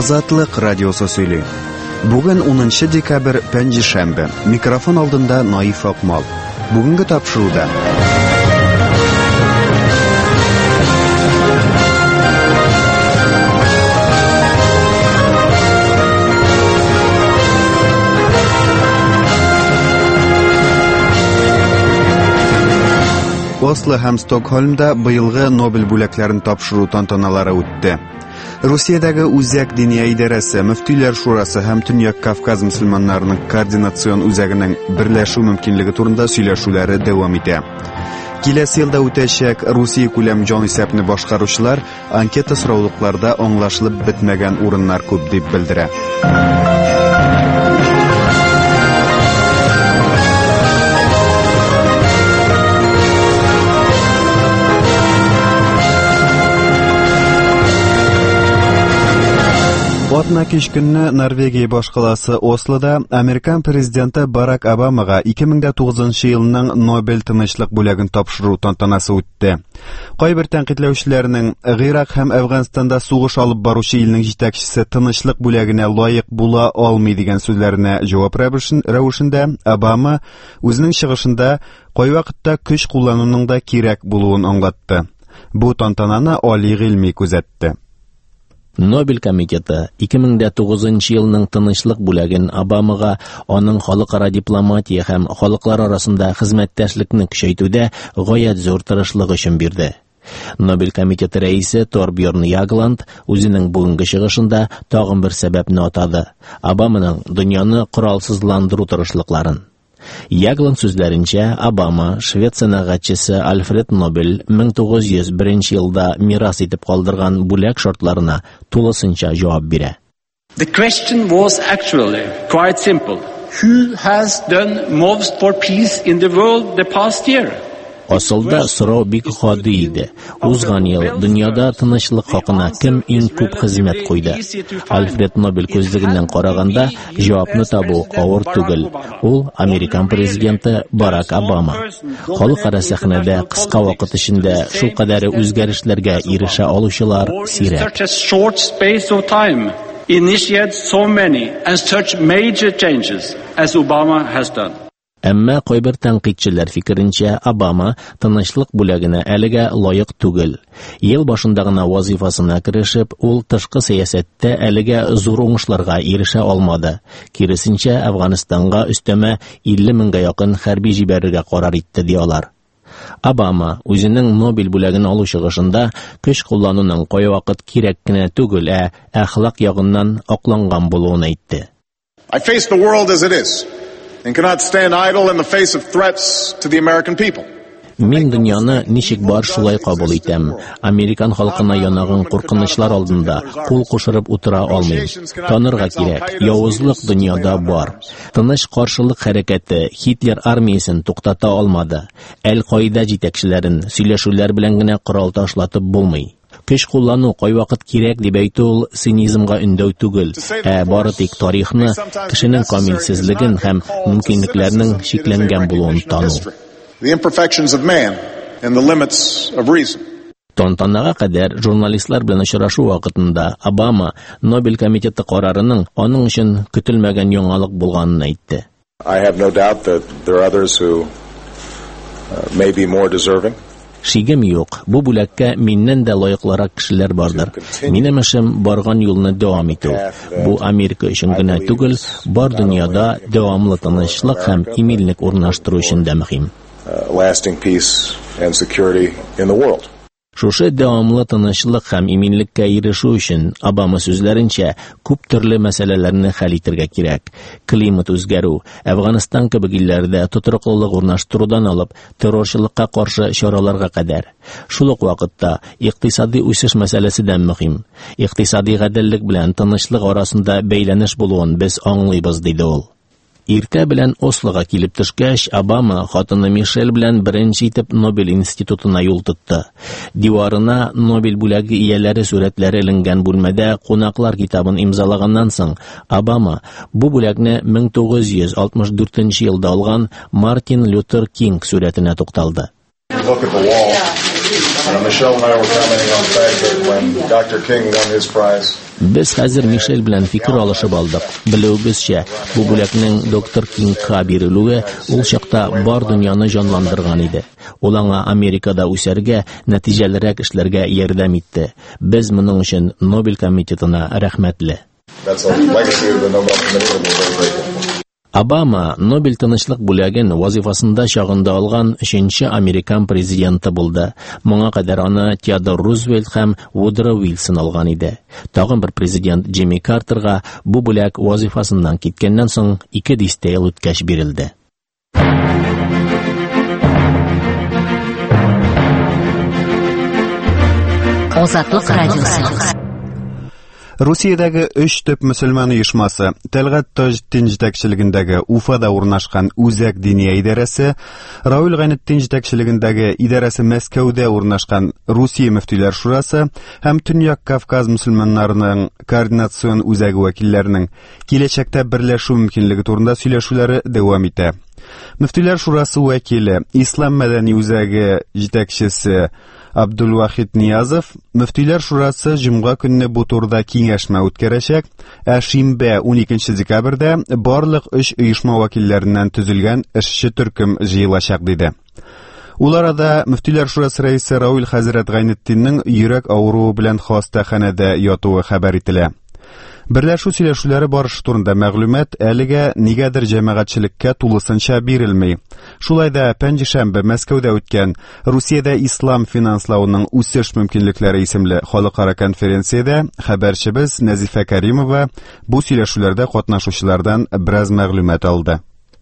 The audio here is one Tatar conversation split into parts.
Азатлык радиосы сөйли. Бүген 10 декабрь пәнҗешәмбе. Микрофон алдында Наиф Акмал. Бүгенге тапшыруда Осло һәм Стокгольмда быелгы Нобель бүләкләрен тапшыру тантаналары үтте. Русиядәге үзәк диния идарәсе, мөфтиләр шурасы һәм Төньяк Кавказ мөселманнарының координацион үзәгенең берләшү мөмкинлеге турында сөйләшүләре дәвам итә. Киләсе елда үтәчәк Русия күләм җан исәпне башкаручылар анкета сораулыкларда аңлашылып бетмәгән урыннар күп дип белдерә. Атна кич көнне Норвегия башкаласы Ослода Американ президенты Барак Обамага 2009 елның Нобель тынычлык бүләген тапшыру тантанасы үтте. Кайбер тәнкыйтьләүчеләрнең Гыйрак һәм Әфганстанда сугыш алып баручы илнең җитәкчесе тынычлык бүләгенә лаек була алмый дигән сүзләренә җавап рәвешендә Обама үзенең чыгышында кайвакытта көч куллануның да кирәк булуын аңлатты. Бу тантананы али гыйльми күзәтте. Нобель комитеты 2009 елның тынычлык бүләген Обамага аның халыкара дипломатия һәм халыклар арасында хезмәттәшлекне көчәйтүдә гаять зур тырышлык өчен бирде. Нобель комитеты рәисе Торбьерн Ягланд үзенең бүгенге чыгышында тагын бер сәбәпне атады: Обаманың дөньяны коралсызландыру тырышлыкларын. Ягланд сүзләренчә, Обама швед сәнгатьчесе Альфред Нобель 1901 елда мирас итеп калдырган бүләк шартларына тулысынча җавап бирә. The question was actually quite simple. Who has done most for peace in the world the past year? Асылда сорау бик гади иде. Узган ел дөньяда тынычлык хакына кем иң күп хезмәт куйды? Альфред Нобель күзлегеннән караганда җавапны табу авыр түгел. Ул Американ президенты Барак Обама. Халыкара сәхнәдә кыска вакыт эчендә шул кадәр үзгәрешләргә ирешә алучылар сирәк. Initiate so many and such major changes as Obama has done. Әмма кайбер тәнкыйтьчеләр фикеренчә, Обама тынычлык бүләгенә әлегә лаек түгел. Ел башында гына вазифасына керешеп, ул тышкы сәясәттә әлегә зур уңышларга ирешә алмады. Киресенчә, Әфганистанга өстәмә 50 меңгә якын хәрби җибәрергә карар итте диялар. Обама үзенең Нобель бүләген алу чыгышында көч куллануның кай вакыт кирәк кенә түгел, әхлак ягыннан акланган булуын әйтте. I face the world as it is. And cannot stand idle in the face of threats to the American people. Мин дөньяны ничек бар шулай кабул итәм. Американ халкына янаган куркынычлар алдында кул кушырып утыра алмыйм. Танырга кирәк, явызлык дөньяда бар. Тыныч каршылык хәрәкәте Гитлер армиясен туктата алмады. Әл-Каида җитәкчеләрен сөйләшүләр белән генә корал ташлатып булмый. Көч куллану кайвакыт кирәк дип әйтү ул цинизмга өндәү түгел, бары тик тарихны, кешенең камилсезлеген һәм мөмкинлекләренең чикләнгән булуын тану. Тантанага кадәр журналистлар белән очрашу вакытында Обама Нобель комитеты карарының аның өчен көтелмәгән яңалык булганын әйтте. I have no doubt that there are others who may be more deserving. Шигем юк, бу бүләккә миннән дә лаеклырак кешеләр бардыр. Минем эшем барган юлны дәвам итү. Бу Америка өчен генә түгел, бар дөньяда дәвамлы тынычлык һәм иминлек урнаштыру өчен дә мөһим. Lasting peace and security in the world. Шушы дәвамлы тынычлык һәм иминлеккә ирешү өчен Обама сүзләренчә күп төрле мәсьәләләрне хәл итәргә кирәк. Климат үзгәрү, Әфганистан кебек илләрдә тотрыклылык урнаштырудан алып, террорчылыкка каршы чараларга кадәр. Шул ук вакытта икътисади үсеш мәсьәләсе дә мөһим. Икътисади гаделлек белән тынычлык арасында бәйләнеш булуын без аңлыйбыз, диде ул. Иртә белән Ослога килеп төшкәч, Обама хатыны Мишель белән беренче итеп Нобель институтына юл тотты. Диварына Нобель бүләге ияләре сурәтләре эленгән бүлмәдә кунаклар китабын имзалаганнан соң, Обама бу бүләкне 1964 елда алган Мартин Лютер Кинг сурәтенә тукталды. Michelle and I were commenting on the fact that when Dr. King won his prize, Без хәзер Мишель белән фикер алышып алдык. Белүебезчә, бу бүләкнең доктор Кингка бирелүе ул чакта бар дөньяны җанландырган иде. Ул аңа Америкада үсәргә, нәтиҗәлерәк эшләргә ярдәм итте. Без моның өчен Нобель комитетына рәхмәтле. Обама Нобель тынычлык бүләген вазифасында чагында алган 3нче американ президенты булды. Моңа кадәр аны Теодор Рузвельт һәм Вудро Уилсон алган иде. Тагын бер президент Джимми Картерга бу бүләк вазифасыннан киткәннән соң 2 дистә ел үткәч бирелде. Азатлык радиосы. Русиядәге 3 төп мөселман оешмасы, Тәлгат Таҗетдин җитәкчелегендәге Уфада урнашкан Үзәк Диния идарәсе, Раул Гайнетдин җитәкчелегендәге идарәсе Мәскәүдә урнашкан Русия мөфтиләр шурасы һәм Төньяк Кавказ мөселманнарының координацион үзәге вәкилләренең киләчәктә берләшү мөмкинлеге турында сөйләшүләре дәвам итә. Мөфтиләр шурасы вәкиле, Ислам мәдәни үзәге җитәкчесе Абдулвахид Ниязов, мөфтиләр шурасы җомга көнне бу турыда киңәшмә үткәрәчәк, ә шимбә 12 декабрьдә барлык 3 оешма вәкилләреннән төзелгән эшче төркем җыелачак диде. Ул арада мөфтиләр шурасы рәисе Раул хәзрәт Гайнетдиннең йөрәк авыруы белән хастаханәдә ятуы хәбәр ителә. Берләшү сөйләшүләре барышы турында мәгълүмат әлегә нигәдер җәмәгатьчелеккә тулысынча бирелми. Шулай да пәнҗешәмбе Мәскәүдә үткән Русиядә ислам финанслауның үсеш мөмкинлекләре исемле халыкара конференциядә хәбәрчебез Нәзифә Кәримова бу сөйләшүләрдә катнашучылардан бераз мәгълүмат алды.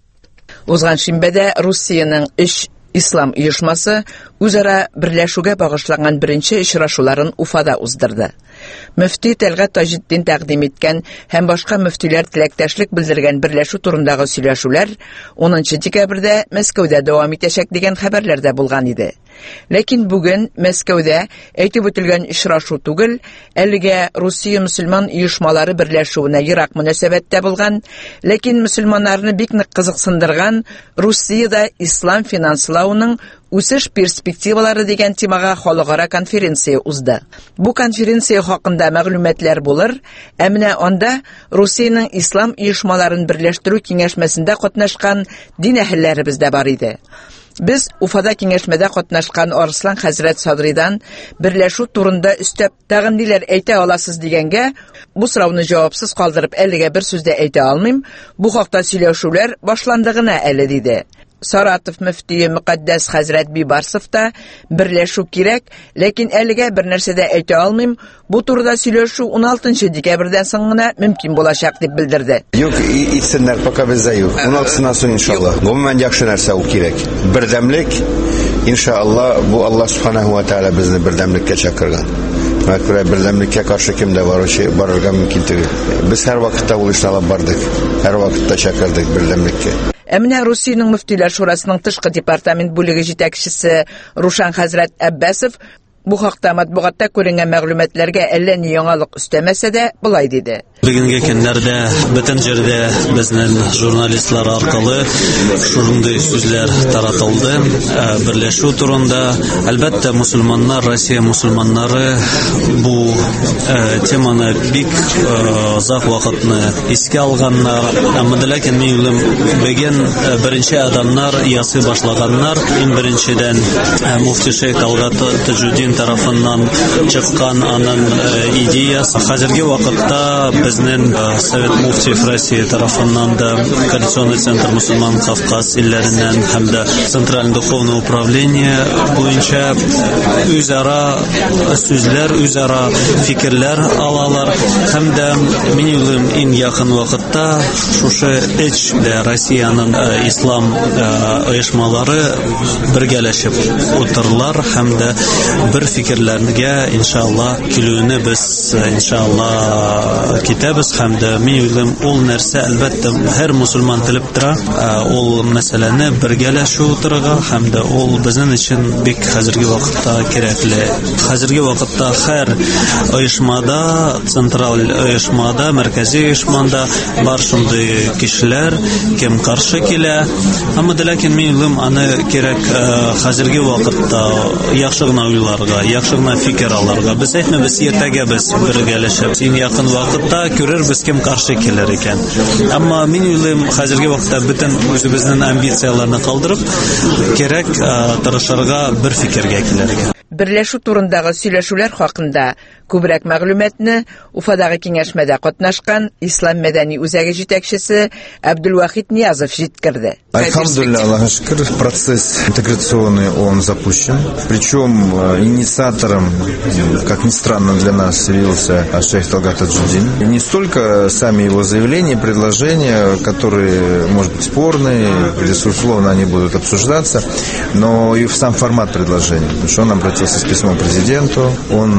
Узган шимбәдә Русиянең 3 ислам оешмасы үзара берләшүгә багышланган беренче очрашуларын Уфада уздырды. Мөфти Тәлгат Таҗетдин тәкъдим иткән һәм башка мөфтиләр теләктәшлек белдергән берләшү турындагы сөйләшүләр 10 декабрьдә Мәскәүдә дәвам итәчәк дигән хәбәрләр дә булган иде. Ләкин бүген Мәскәүдә әйтеп үтелгән очрашу түгел, әлегә Русия мөселман оешмалары берләшүенә ерак мөнәсәбәттә булган, ләкин мөселманнарны бик нык кызыксындырган Русиядә ислам финанслауның үсеш перспективалары дигән темага халыкара конференция узды. Бу конференция хакында мәгълүматлар булыр, ә менә анда Русиянең ислам оешмаларын берләштерү киңәшмәсендә катнашкан дин әһелләребез дә бар иде. Без Уфада киңәшмәдә катнашкан Арслан хәзрәт Садридан берләшү турында өстәп тагын ниләр әйтә аласыз дигәнгә, бу сорауны җавапсыз калдырып әлегә бер сүз дә әйтә алмыйм. Бу хакта сөйләшүләр башландыгына әле диде. Саратов мөфтие Мөкаддәс хәзрәт Бибарсов та берләшү кирәк, ләкин әлегә бер нәрсә дә әйтә алмыйм. Бу турыда сөйләшү 16 декабрьдән соң гына мөмкин булачак дип белдерде. Юк, итсеннәр пока бездә юк. 16-нан соң иншалла. Гомумән яхшы нәрсә ул кирәк. Бердәмлек, иншалла, бу Аллаһ Субханаһу ва Тааля безне бердәмлеккә чакырган. Мәкрә бердәмлеккә каршы кемдә барырга мөмкин түгел. Без һәр вакытта ул эшне алып бардык. Һәр вакытта чакырдык бердәмлеккә. Әмінә Русияның мөфтиләр шурасының тышкы департамент бүлеге җитәкчесе Рушан хәзрәт Әббәсов бу хакта матбугатта күренгән мәгълүматларга әллә ни яңалык өстәмәсә дә булай диде. Бүгенге көннәрдә бөтен җирдә безнең журналистлар аркылы шундый сүзләр таратылды. Берләшү турында, әлбәттә, мусульманнар, Россия мусульманнары бу теманы бик озак вакытны искә алганнар. Ләкин мин бүген беренче адамнар ясый башлаганнар. Иң беренчедән муфти Шейх Талгат Таҗетдин тарафыннан чыккан аның идеясы. Хәзерге вакытта безнең Совет муфтиев Россия тарафыннан да Координационный центр мусульман Кавказ илләреннән һәм дә Центральное духовное управление буенча үзара сүзләр, үзара фикерләр алалар һәм дә мин уйлыйм иң якын вакытта шушы эчдә Россиянең ислам оешмалары бергәләшеп утырлар һәм дә бер фикерләргә иншалла килүне без иншалла китәбез һәм дә мин уйлыйм ул нәрсә әлбәттә һәр мусульман теләп тора, ул мәсьәләне бергәләшү утырырга һәм дә ул безнең өчен бик хәзерге вакытта кирәкле. Хәзерге вакытта һәр оешмада, централь оешмада, мәркәзи оешмада бар шундый кешеләр, кем каршы килә. Әмма ләкин мин уйлыйм аны кирәк хәзерге вакытта яхшы гына уйларга. алырга, яхшы гына фикер алырга. Без әйтмәбез, иртәгә без бергәләшеп, син якын вакытта күрербез кем каршы килер икән. Әмма мин уйлыйм, хәзерге вакытта бөтен үзебезнең амбицияларны калдырып, кирәк тырышырга, бер фикергә килергә. Берләшү турындагы сөйләшүләр хакында күбрәк мәгълүматны Уфадагы киңәшмәдә катнашкан Ислам мәдәни үзәге җитәкчесе Абдулвахид Ниязов җиткерде. Альхамдулилля, Аллаху шукр, процесс интеграционный он запущен. Причем инициатором, как ни странно для нас, явился шейх Талгат Таджудин. И не столько сами его заявления, предложения, которые, может быть, спорные, безусловно, они будут обсуждаться, но и сам формат предложения. Потому что он обратился с письмом к президенту, он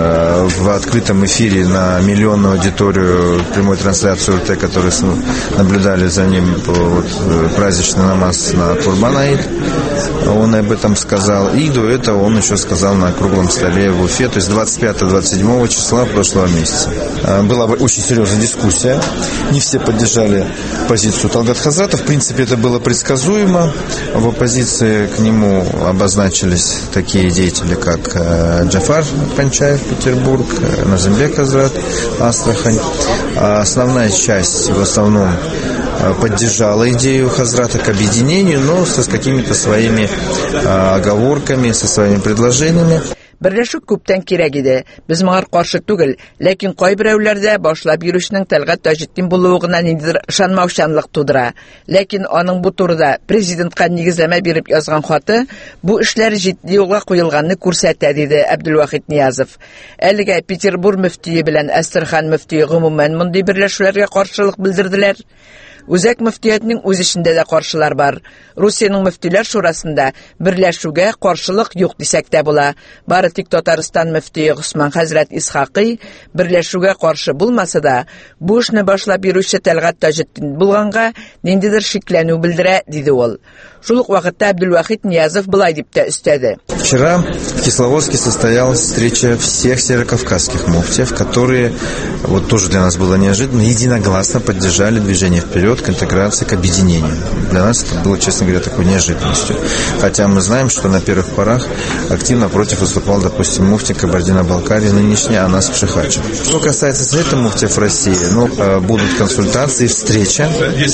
в открытом эфире на миллионную аудиторию, прямой трансляцию РТ, которые наблюдали за ним праздничный намаз на Курбан-Аид, он об этом сказал. И до этого он еще сказал на круглом столе в Уфе, то есть 25-27 числа прошлого месяца. Была очень серьезная дискуссия. Не все поддержали позицию Талгат Хазрата. В принципе, это было предсказуемо. В оппозиции к нему обозначились такие деятели, как Джафар Панчаев, Петербург, Назимбек Хазрат, Астрахань. Основная часть в основном поддержала идею Хазрата к объединению, но с какими-то своими оговорками, со своими предложениями. Берләшү күптән кирәк иде. Без моңар каршы түгел, ләкин кайберәүләрдә башлап йөрүшнең Талгат Таҗетдин булуы гына ниндидер ышанмаучанлык тудыра. Ләкин аның бу турыда президентка нигезләмә биреп язган хаты бу эшләр җитди юлга куелганны күрсәтә, диде Абдулвахид Ниязов. Әлегә Петербург мөфтие белән Астрхан мөфтие гомумән мондый берләшүләргә каршылык белдерделәр. Үзәк мөфтиятның үз эчендә дә каршылар бар. Русиянең мөфтиләр шурасында берләшүгә каршылык юк дисәк тә була. Бары тик Татарстан мөфтие Госман хәзрәт Исхакый берләшүгә каршы булмаса да, бу эшне башлап йөрүче Талгат Таҗетдин булганга ниндидер шикләнү белдерә, диде ул. Шул ук вакытта Абдулвахид Ниязов былай дип тә өстәде. Вчера в Кисловодске состоялась встреча всех северокавказских муфтиев, которые, вот тоже для нас было неожиданно, единогласно поддержали движение вперед к интеграции, к объединению. Для нас это было, честно говоря, такой неожиданностью. Хотя мы знаем, что на первых порах активно против выступал, допустим, муфти Кабардино-Балкарии, нынешний Анас Пшихачев. Что касается Совета муфтиев России, будут консультации, встреча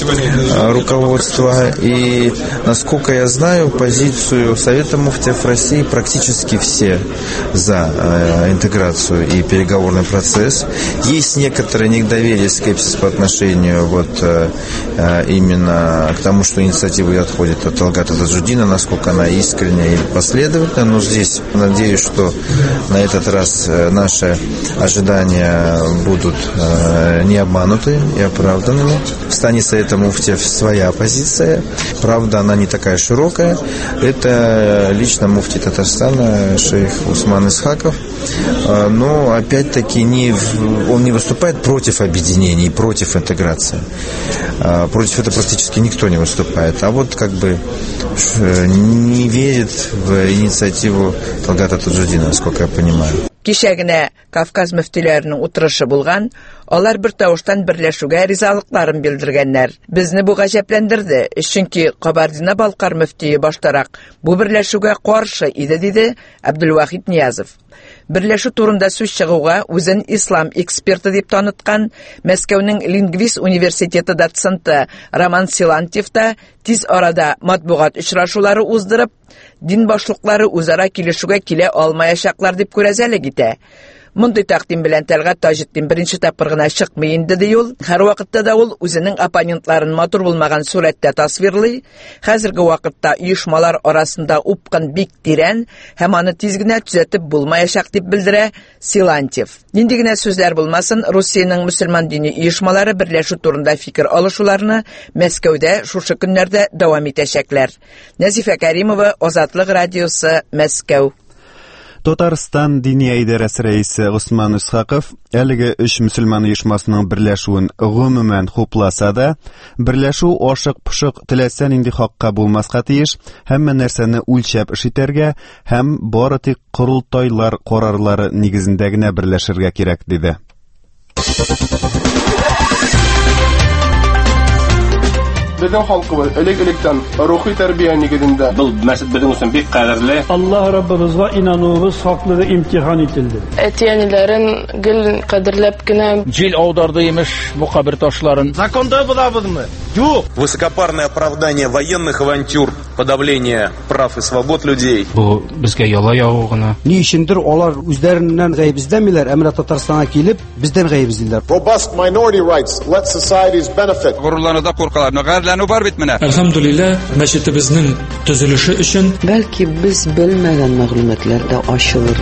руководства. И, насколько я знаю, позицию Совета муфтиев России практически все за интеграцию и переговорный процесс. Есть некоторое недоверие, скепсис по отношению именно к тому, что инициатива отходит от Талгата Таджуддина, насколько она искренняя и последовательная. Но здесь надеюсь, что на этот раз наши ожидания будут не обмануты и оправданными. В стане Совета муфтиев своя позиция. Правда, она не такая широкая. Это лично муфти Татарстана шейх Усман Исхаков. Но опять-таки он не выступает против объединения и против интеграции. Против этого практически никто не выступает. А вот не верит в инициативу Талгата Таджуддина, насколько я понимаю. Кичәгенә Кавказ мөфтиләренең утырышы булган, алар бер тавыштан берләшүгә ризалыкларын белдергәннәр. Безне бу гаҗәпләндерде, чөнки Кабардино-Балкар мөфтие баштарак бу берләшүгә каршы иде, диде Абдулвахид Ниязов. Берләшү турында сүз чыгуга үзен ислам эксперты дип таныткан Мәскәүнең Лингвист университеты доценты Роман Силантьев та тиз арада матбугат очрашулары уздырып, дин башлыклары үзара килешүгә килә алмаячаклар дип күрәзәлек итә. Мондый тәкъдим белән Талгат Таҗетдин беренче тапкыр гына чыкмый инде, ди ул. Һәр вакытта да ул үзенең оппонентларын матур булмаган сурәттә тасвирлый. Хәзерге вакытта оешмалар арасында упкын бик тирән һәм аны тиз генә төзәтеп булмаячак дип белдерә Силантьев. Нинди генә сүзләр булмасын, Русиянең мөселман дини оешмалары берләшү турында фикер алышуларны Мәскәүдә шушы көннәрдә дәвам итәчәкләр. Назифа Кәримова, Азатлык радиосы, Мәскәү. Татарстан диния идарәсе рәисе Усман Исхаков әлеге 3 мөселман оешмасының берләшүен гомумән хупласа да, берләшү ашык-пошык теләсә нинди хакка булмаска тиеш, һәммә нәрсәне үлчәп эш итәргә һәм бары тик корылтайлар карарлары нигезендә генә берләшергә кирәк, диде. Безнең халкыбыз элек-электән рухи тәрбия нигезендә. Бу мәсҗид безнең өчен бик кадерле. Allah Rabbimizga inanуыбыз хаклыгы имтихан ителде. Әтиәниләрен гел кадерләп кенә җил аударды имеш бу кабер ташларын. Законда булабызмы? Юк. Высокопарное оправдание военных авантюр, подавление прав и свобод людей. Бу безгә яла ягу гына. Ни өчендер алар үзләреннән гаеп эзләмиләр, әмма Татарстанга килеп бездән гаеп эзлиләр. Robust minority rights let societies benefit. Горурлануда куркалар, гайрләнү бар бит менә. Әлхәмдүлилләh, мәчетебезнең төзелеше өчен бәлки без белмәгән мәгълүматлар да ачылыр.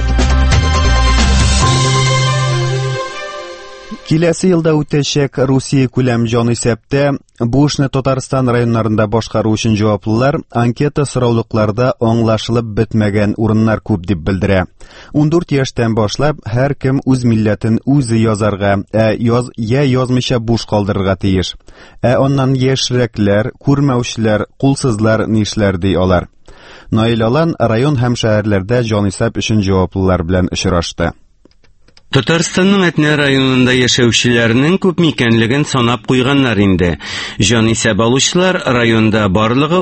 Киләсе елда үтәчәк Русия күләм җанисәптә бу эшне Татарстан районнарында башкару өчен җаваплылар анкета сораулыкларда аңлашылып бетмәгән урыннар күп дип белдерә. 14 яшьтән башлап һәр кем үз милләтен үзе язарга, язмыйча буш калдырырга тиеш. Аннан яшьрәкләр, күрмәүчеләр, кулсызлар нишләр ди алар. Наил Алан район һәм шәһәрләрдә җанисәп өчен җаваплылар белән очрашты. Татарстанның Әтнә районында яшәүчеләрнең күп микәнлеген санап куйганнар инде. Җанисәп алучылар районда барлыгы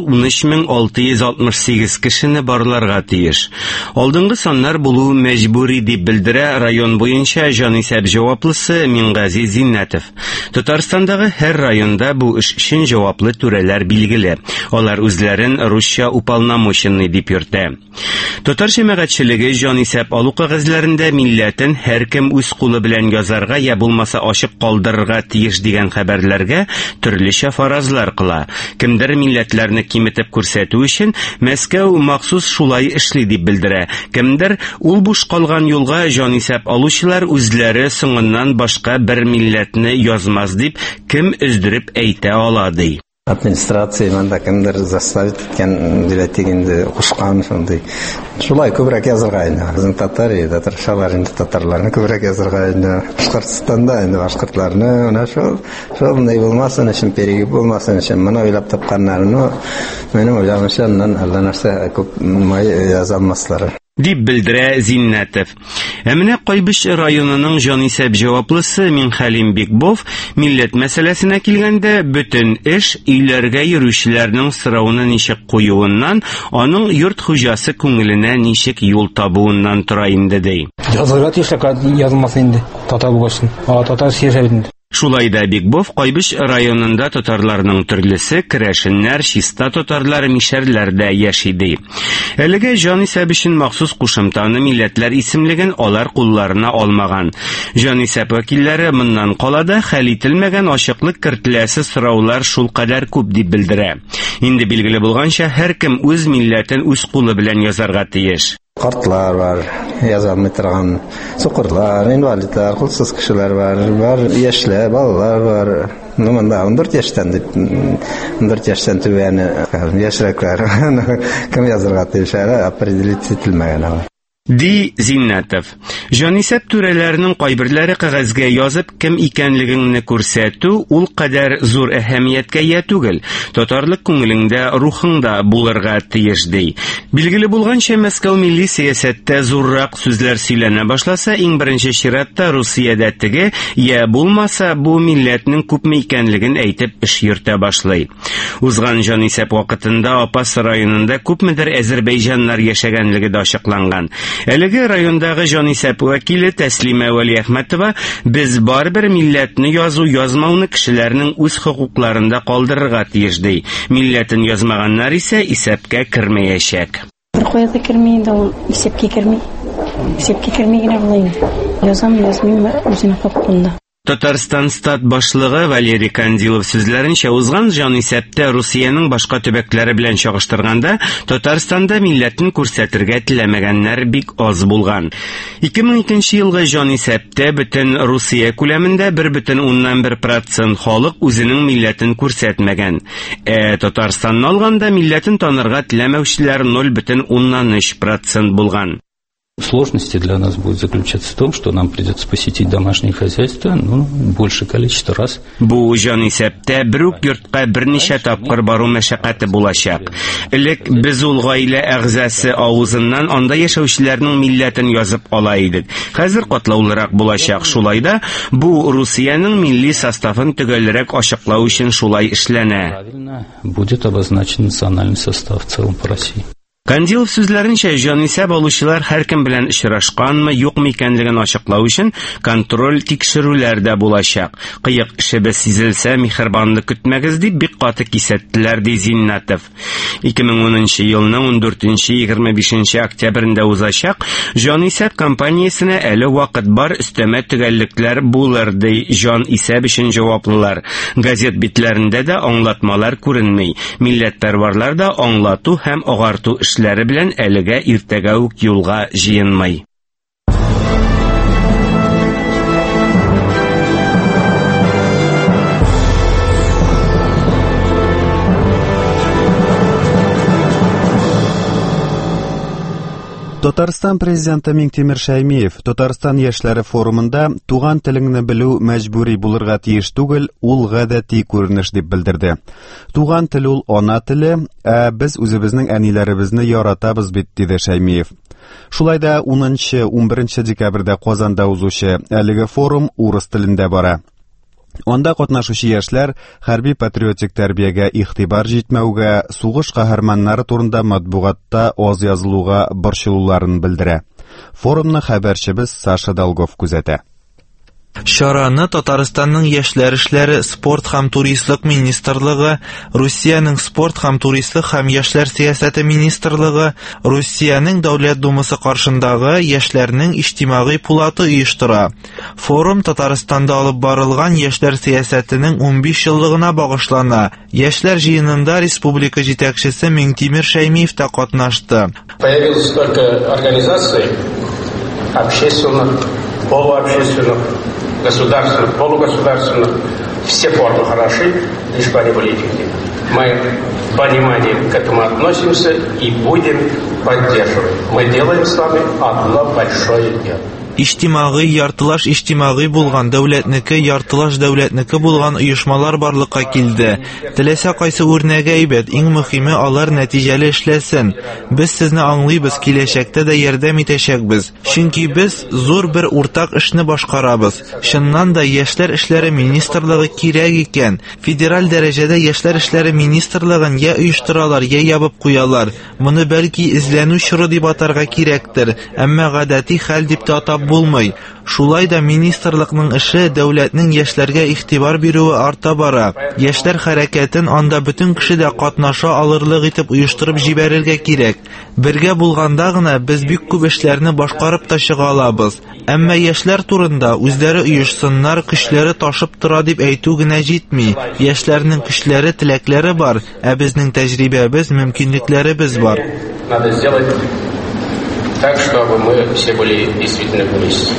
13668 кешене барларга тиеш. Алдынгы саннар булу мәҗбүри дип белдерә район буенча җанисәп җаваплысы Мингази Зиннәтов. Татарстандагы һәр районда бу эш өчен җаваплы түрәләр билгеле. Алар үзләрен русча уполномоченный дип йөртә. Татар җәмәгатьчелеге җанисәп алу кагазьләрендә милләтен һәр үз кулы белән язарга я булмаса ачык калдырырга тиеш дигән хәбәрләргә төрлечә фаразлар кыла. Кемдер милләтләрне киметеп күрсәтү өчен Мәскәү махсус шулай эшли дип белдерә. Кемдер ул буш калган юлга җанисәп алучылар үзләре соңыннан башка бер милләтне язмас дип кем өздереп әйтә ала ди. Администрация монда кемдер заставит иткән диләтигенде кушкан шундый. Шулай күбрәк язырга инде. Безнең татарлар инде татарларны күбрәк язырга инде. Башкортстанда инде башкортларны, менә шундай булмасын өчен, переги булмасын өчен моны уйлап тапканнарны минем уйлавымча Алла нәрсә күп язамаслар. Дип белдерә Зиннәтов. Менә Кайбыш районының җанисәп җаваплысы Минхәлим Бикбов милләт мәсьәләсенә килгәндә бөтен эш өйләргә йөрүчеләрнең сорауны ничек куюыннан, аның йорт хуҗасы күңеленә ничек юл табуыннан тора инде ди. Язырга тиешлек язмас инде. Татар булсын. Татар сөйләшә. Шулай да Бикбов Кайбыш районында татарларның төрлесе керәшеннәр, чиста татарлар, мишәрләрдә яши ди. Әлегә җанисәп өчен махсус кушымтаны милләтләр исемлеген алар кулларына алмаган. Җанисәп вәкилләре моннан калада хәл ителмәгән ачыклык кертеләсе сораулар шул кадәр күп дип белдерә. Инде билгеле булганча һәр кем үз милләтен үз кулы белән язарга тиеш. Картлар бар, язалмый торган, сукырлар, инвалидлар, кулсыз кешеләр бар, яшьләр, балалар бар. Монда 14 яшьтән дип, 14 яшьтән түбәне яшьрәкләр кем язарга тиеш, определить ителмәгән. Ди Зиннәтов. Җанисәп түрәләренең кайберләре кагазгә язып кем икәнлегеңне күрсәтү ул кадәр зур әһәмияткә ия түгел. Татарлык күңелеңдә, рухыңда булырга тиеш ди. Билгеле булганча Мәскәү милли сәясәттә зуррак сүзләр сөйләнә башласа, иң беренче чиратта Русиядә теге, я булмаса бу милләтнең күпме икәнлеген әйтеп эш йөртә башлый. Узган җанисәп вакытында Апас районында күпмедер азәрбайҗаннар яшәгәнлеге дә ачыкланган. Әлеге райондагы җанисәп вәкиле Тәслимә Вәлиәхмәтова без барбер милләтне язу-язмауны кешеләрнең үз хокукларында калдырырга тиеш ди. Милләтен язмаганнар исә исәпкә кермәячәк. Кайда кермәйдә ул исәпкә керми. Исәпкә кермәгән булай. Язмыйм үзенең хокукында. Татарстан стат башлыгы Валерий Кандилов сүзләренчә узган җанисәптә Русиянең башка төбәкләре белән чагыштырганда Татарстанда милләтен күрсәтергә теләмәгәннәр бик аз булган. 2002 елгы җанисәптә бөтен Русия күләмендә 1.1% халык үзенең милләтен күрсәтмәгән. Татарстанны алганда милләтен танырга теләмәүчеләр 0.13% булган. Сложности для нас будет заключаться в том, что нам придется посетить домашние хозяйства, большее количество раз. Бу җан исәптә бер үк йортка берничә тапкыр бару мәшәкате булачак. Элек без ул гаилә әгъзасы авызыннан анда яшәүчеләрнең милләтен язып ала идек. Хәзер катлаулырак булачак. Шулай да бу Русиянең милли составын төгәлрәк ачыклау өчен шулай эшләнә. Правильно, будет обозначен национальный состав в целом по России. Кандилов сүзләренчә, җанисәп алучылар һәркем белән очрашканмы, юкмы икәнлеген ачыклау өчен контроль тикшерүләр дә булачак. Кыек эшебез сизелсә, михербанлык көтмәгез дип бик каты кисәттеләр, ди Зиннатов. 2010 елның 14-25 октябрендә узачак җанисәп кампаниясенә әле вакыт бар, өстәмә төгәллекләр булыр, ди җанисәп өчен җаваплылар. Газет битләрендә дә аңлатмалар күренми. Милләтпәрвәрләр дә аңлату һәм агарту эшләре белән әлегә иртәгә үк юлга җыенмый. Татарстан президенты Миңтимер Шәймиев Татарстан яшьләре форумында туган телеңне белү мәҗбүри булырга тиеш түгел, ул гадәти күренеш дип белдерде. Туган тел ул ана теле, без үзебезнең әниләребезне яратабыз бит, диде Шәймиев. Шулай да 10-11 декабрьдә Казанда узучы әлеге форум урыс телендә бара. Онда катнашучы яшьләр хәрби-патриотик тәрбиягә игътибар җитмәүгә, сугыш каһарманнары турында матбугатта аз язылуга борчылуларын белдерә. Форумны хәбәрчебез Саша Долгов күзәтә. Чараны Татарстанның яшьләр эшләре, спорт һәм туристлык министрлыгы, Русиянең спорт һәм туристлык һәм яшьләр сиясәте министрлыгы, Русиянең Дәүләт Думасы каршындагы яшьләрнең иҗтимагый пулаты оештыра. Форум Татарстанда алып барылган яшьләр сиясәтенең 15 еллыгына багышлана. Яшьләр җыенында республика җитәкчесе Миңтимер Шәймиев та катнашты. Появилось столько организаций общественных, полуобщественных, государственных, полугосударственных. Все формы хороши, лишь бы они были эффективны. Мы с пониманием к этому относимся и будем поддерживать. Мы делаем с вами одно большое дело. Иҗтимагый, яртылаш иҗтимагый булган, дәүләтнеке, яртылаш дәүләтнеке булган оешмалар барлыкка килде. Теләсә кайсы үрнәгә әйбәт, иң мөһиме алар нәтиҗәле эшләсен. Без сезне аңлыйбыз, киләчәктә дә ярдәм итәчәкбез. Чөнки без зур бер уртак эшне башкарабыз. Чыннан да яшьләр эшләре министрлыгы кирәк икән. Федераль дәрәҗәдә яшьләр эшләре министрлыгын я оештыралар, я ябып куялар. Моны бәлки эзләнү чоры дип атарга кирәктер, әмма гадәти хәл дип тә атап булмый. Шулай да министрлыкның эше дәүләтнең яшьләргә игътибар бирүе арта бара. Яшьләр хәрәкәтен анда бөтен кеше дә катнаша алырлык итеп оештырып җибәрергә кирәк. Бергә булганда гына без бик күп эшләрне башкарып та чыга алабыз. Әмма яшьләр турында үзләре оешсыннар, көчләре ташып тора дип әйтү генә җитми. Яшьләрнең көчләре, теләкләре бар, ә безнең тәҗрибәбез, мөмкинлекләребез бар. Надо сделать так, чтобы мы все были действительно вместе.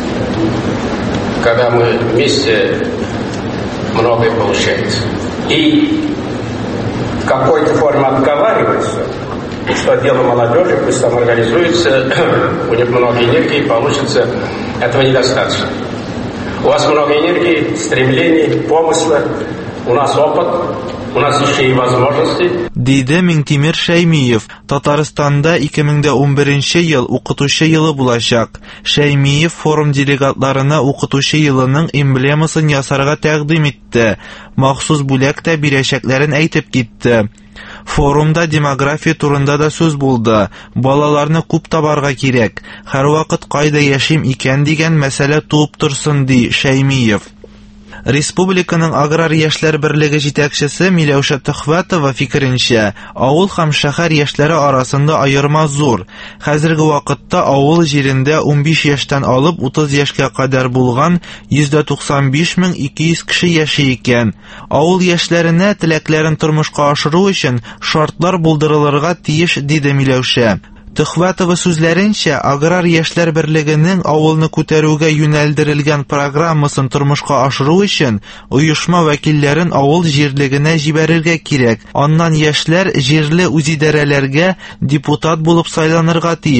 Когда мы вместе, многое получается. И в какой-то форме отговариваться, что дело молодежи, пусть там организуется, у них много энергии, получится, этого недостаточно. У вас много энергии, стремлений, помысла, у нас опыт, у нас еще и возможности. Диде Миңтимер Шәймиев. Татарстанда 2011 ел укытучы елы булачак. Шәймиев форум делегатларына укытучы елының эмблемасын ясарга тәкъдим итте. Махсус бүләк тә бирәчәкләрен әйтеп китте. Форумда демография турында да сүз булды. Балаларны күп табарга кирәк. Һәрвакыт кайда яшим икән дигән мәсьәлә туып торсын, ди Шәймиев. Республиканың аграр яшьләр берлеге җитәкчесе Миләүшә Төхвәтова фикеренчә, авыл һәм шәһәр яшьләре арасында аерма зур. Хәзерге вакытта авыл җирендә 15 яшьтән алып 30 яшькә кадәр булган 195,200 кеше яши икән. Авыл яшьләренә теләкләрен тормышка ашыру өчен шартлар булдырылырга тиеш, диде Миләүшә. Төхвәтова сүзләренчә, аграр яшьләр берлегенең авылны күтәрүгә юнәлдерелгән программасын тормышка ашыру өчен оешма вәкилләрен авыл җирлегенә җибәрергә кирәк. Аннан яшьләр җирле үзидарәләргә депутат булып сайланырга тиеш.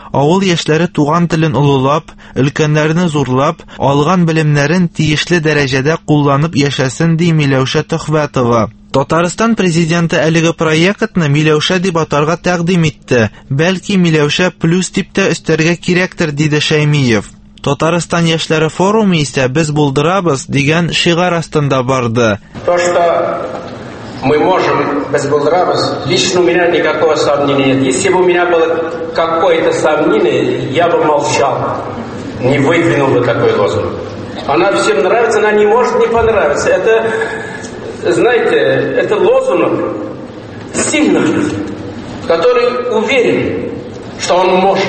Авыл яшьләре туган телен улылап, өлкәннәрне зурлап, алган белемнәрен тиешле дәрәҗәдә кулланып яшәсен ди Миләүшә Төхвәтова. Татарстан президенты әлеге проектны Миләүшә дип атарга тәкъдим итте. Бәлки Миләүшә плюс дип тә өстәргә кирәктер, диде Шәймиев. Татарстан яшьләре форумы исә без булдырабыз дигән шигар астында барды. То, что мы можем без булдырабыз, лично у меня никакого сомнения нет. Если бы у меня было какое-то сомнение, я бы молчал, не выдвинул бы такой лозунг. Она всем нравится, она не может не понравиться. Это, знаете, это лозунг сильных людей, которые уверены, что он может.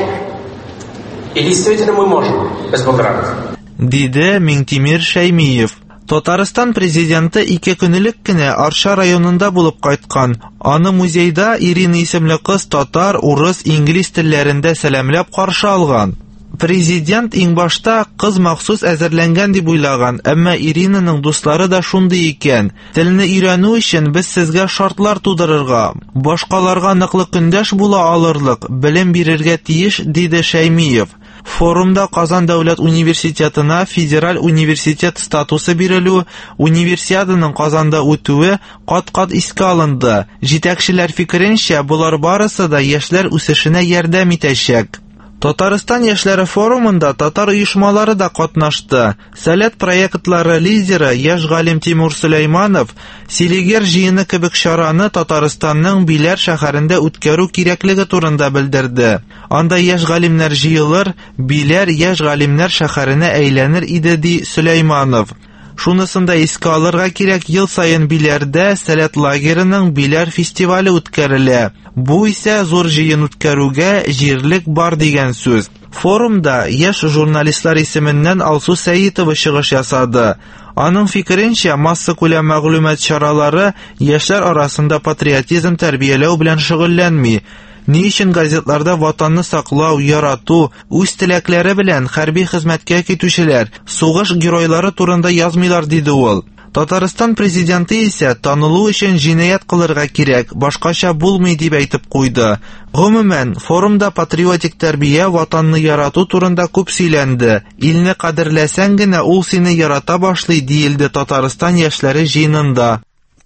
И действительно мы можем, без булдырабыз. Диде Миңтимир Шәймиев. Татарстан президенты 2 көнлек кенә Арча районында булып кайткан. Аны музейда Ирина исемле кыз татар, урыс, инглиз телләрендә сәламләп каршы алган. Президент иң башта кыз махсус әзерләнгән дип уйлаган, әмма Иринаның дуслары да шундый икән. Телне өйрәнү өчен без сезгә шартлар тудырырга, башкаларга ныклы көндәш була алырлык, белем бирергә тиеш, диде Шәймиев. Форумда Казан дәүләт университетына федераль университет статусы бирелү, универсиаданың Казанда үтүе кат-кат искә алынды. Җитәкчеләр фикеренчә, булар барысы да яшьләр үсешенә ярдәм итәчәк. Татарстан яшьләре форумында татар оешмалары да катнашты. Сәләт проектлары лидеры яшь галим Тимур Сөләйманов Селигер җыены кебек чараны Татарстанның Биләр шәһәрендә үткәрү кирәклеге турында белдерде. Анда яшь галимнәр җыелыр, Биләр яшь галимнәр шәһәренә әйләнер иде, ди Сөләйманов. Шунысында искә алырга кирәк, ел сайын Биләрдә Сәләт лагерының Биләр фестивале үткәрелә. Бу исә зур җыен үткәрүгә җирлек бар дигән сүз. Форумда яшь журналистлар исеменнән Алсу Сәетова чыгыш ясады. Аның фикеренчә, масса күләм мәгълүмат чаралары яшьләр арасында патриотизм тәрбияләү белән шөгыльләнми. Ни өчен газетларда ватанны саклау, ярату, үз теләкләре белән хәрби хезмәткә китүчеләр, сугыш геройлары турында язмыйлар, диде ул. Татарстан президенты исә танылу өчен җинаять кылырга кирәк, башкача булмый дип әйтеп куйды. Гомумән, форумда патриотик тәрбия, ватанны ярату турында күп сөйләнде. Илне кадерләсәң генә ул сине ярата башлый, диелде Татарстан яшьләре җыенында.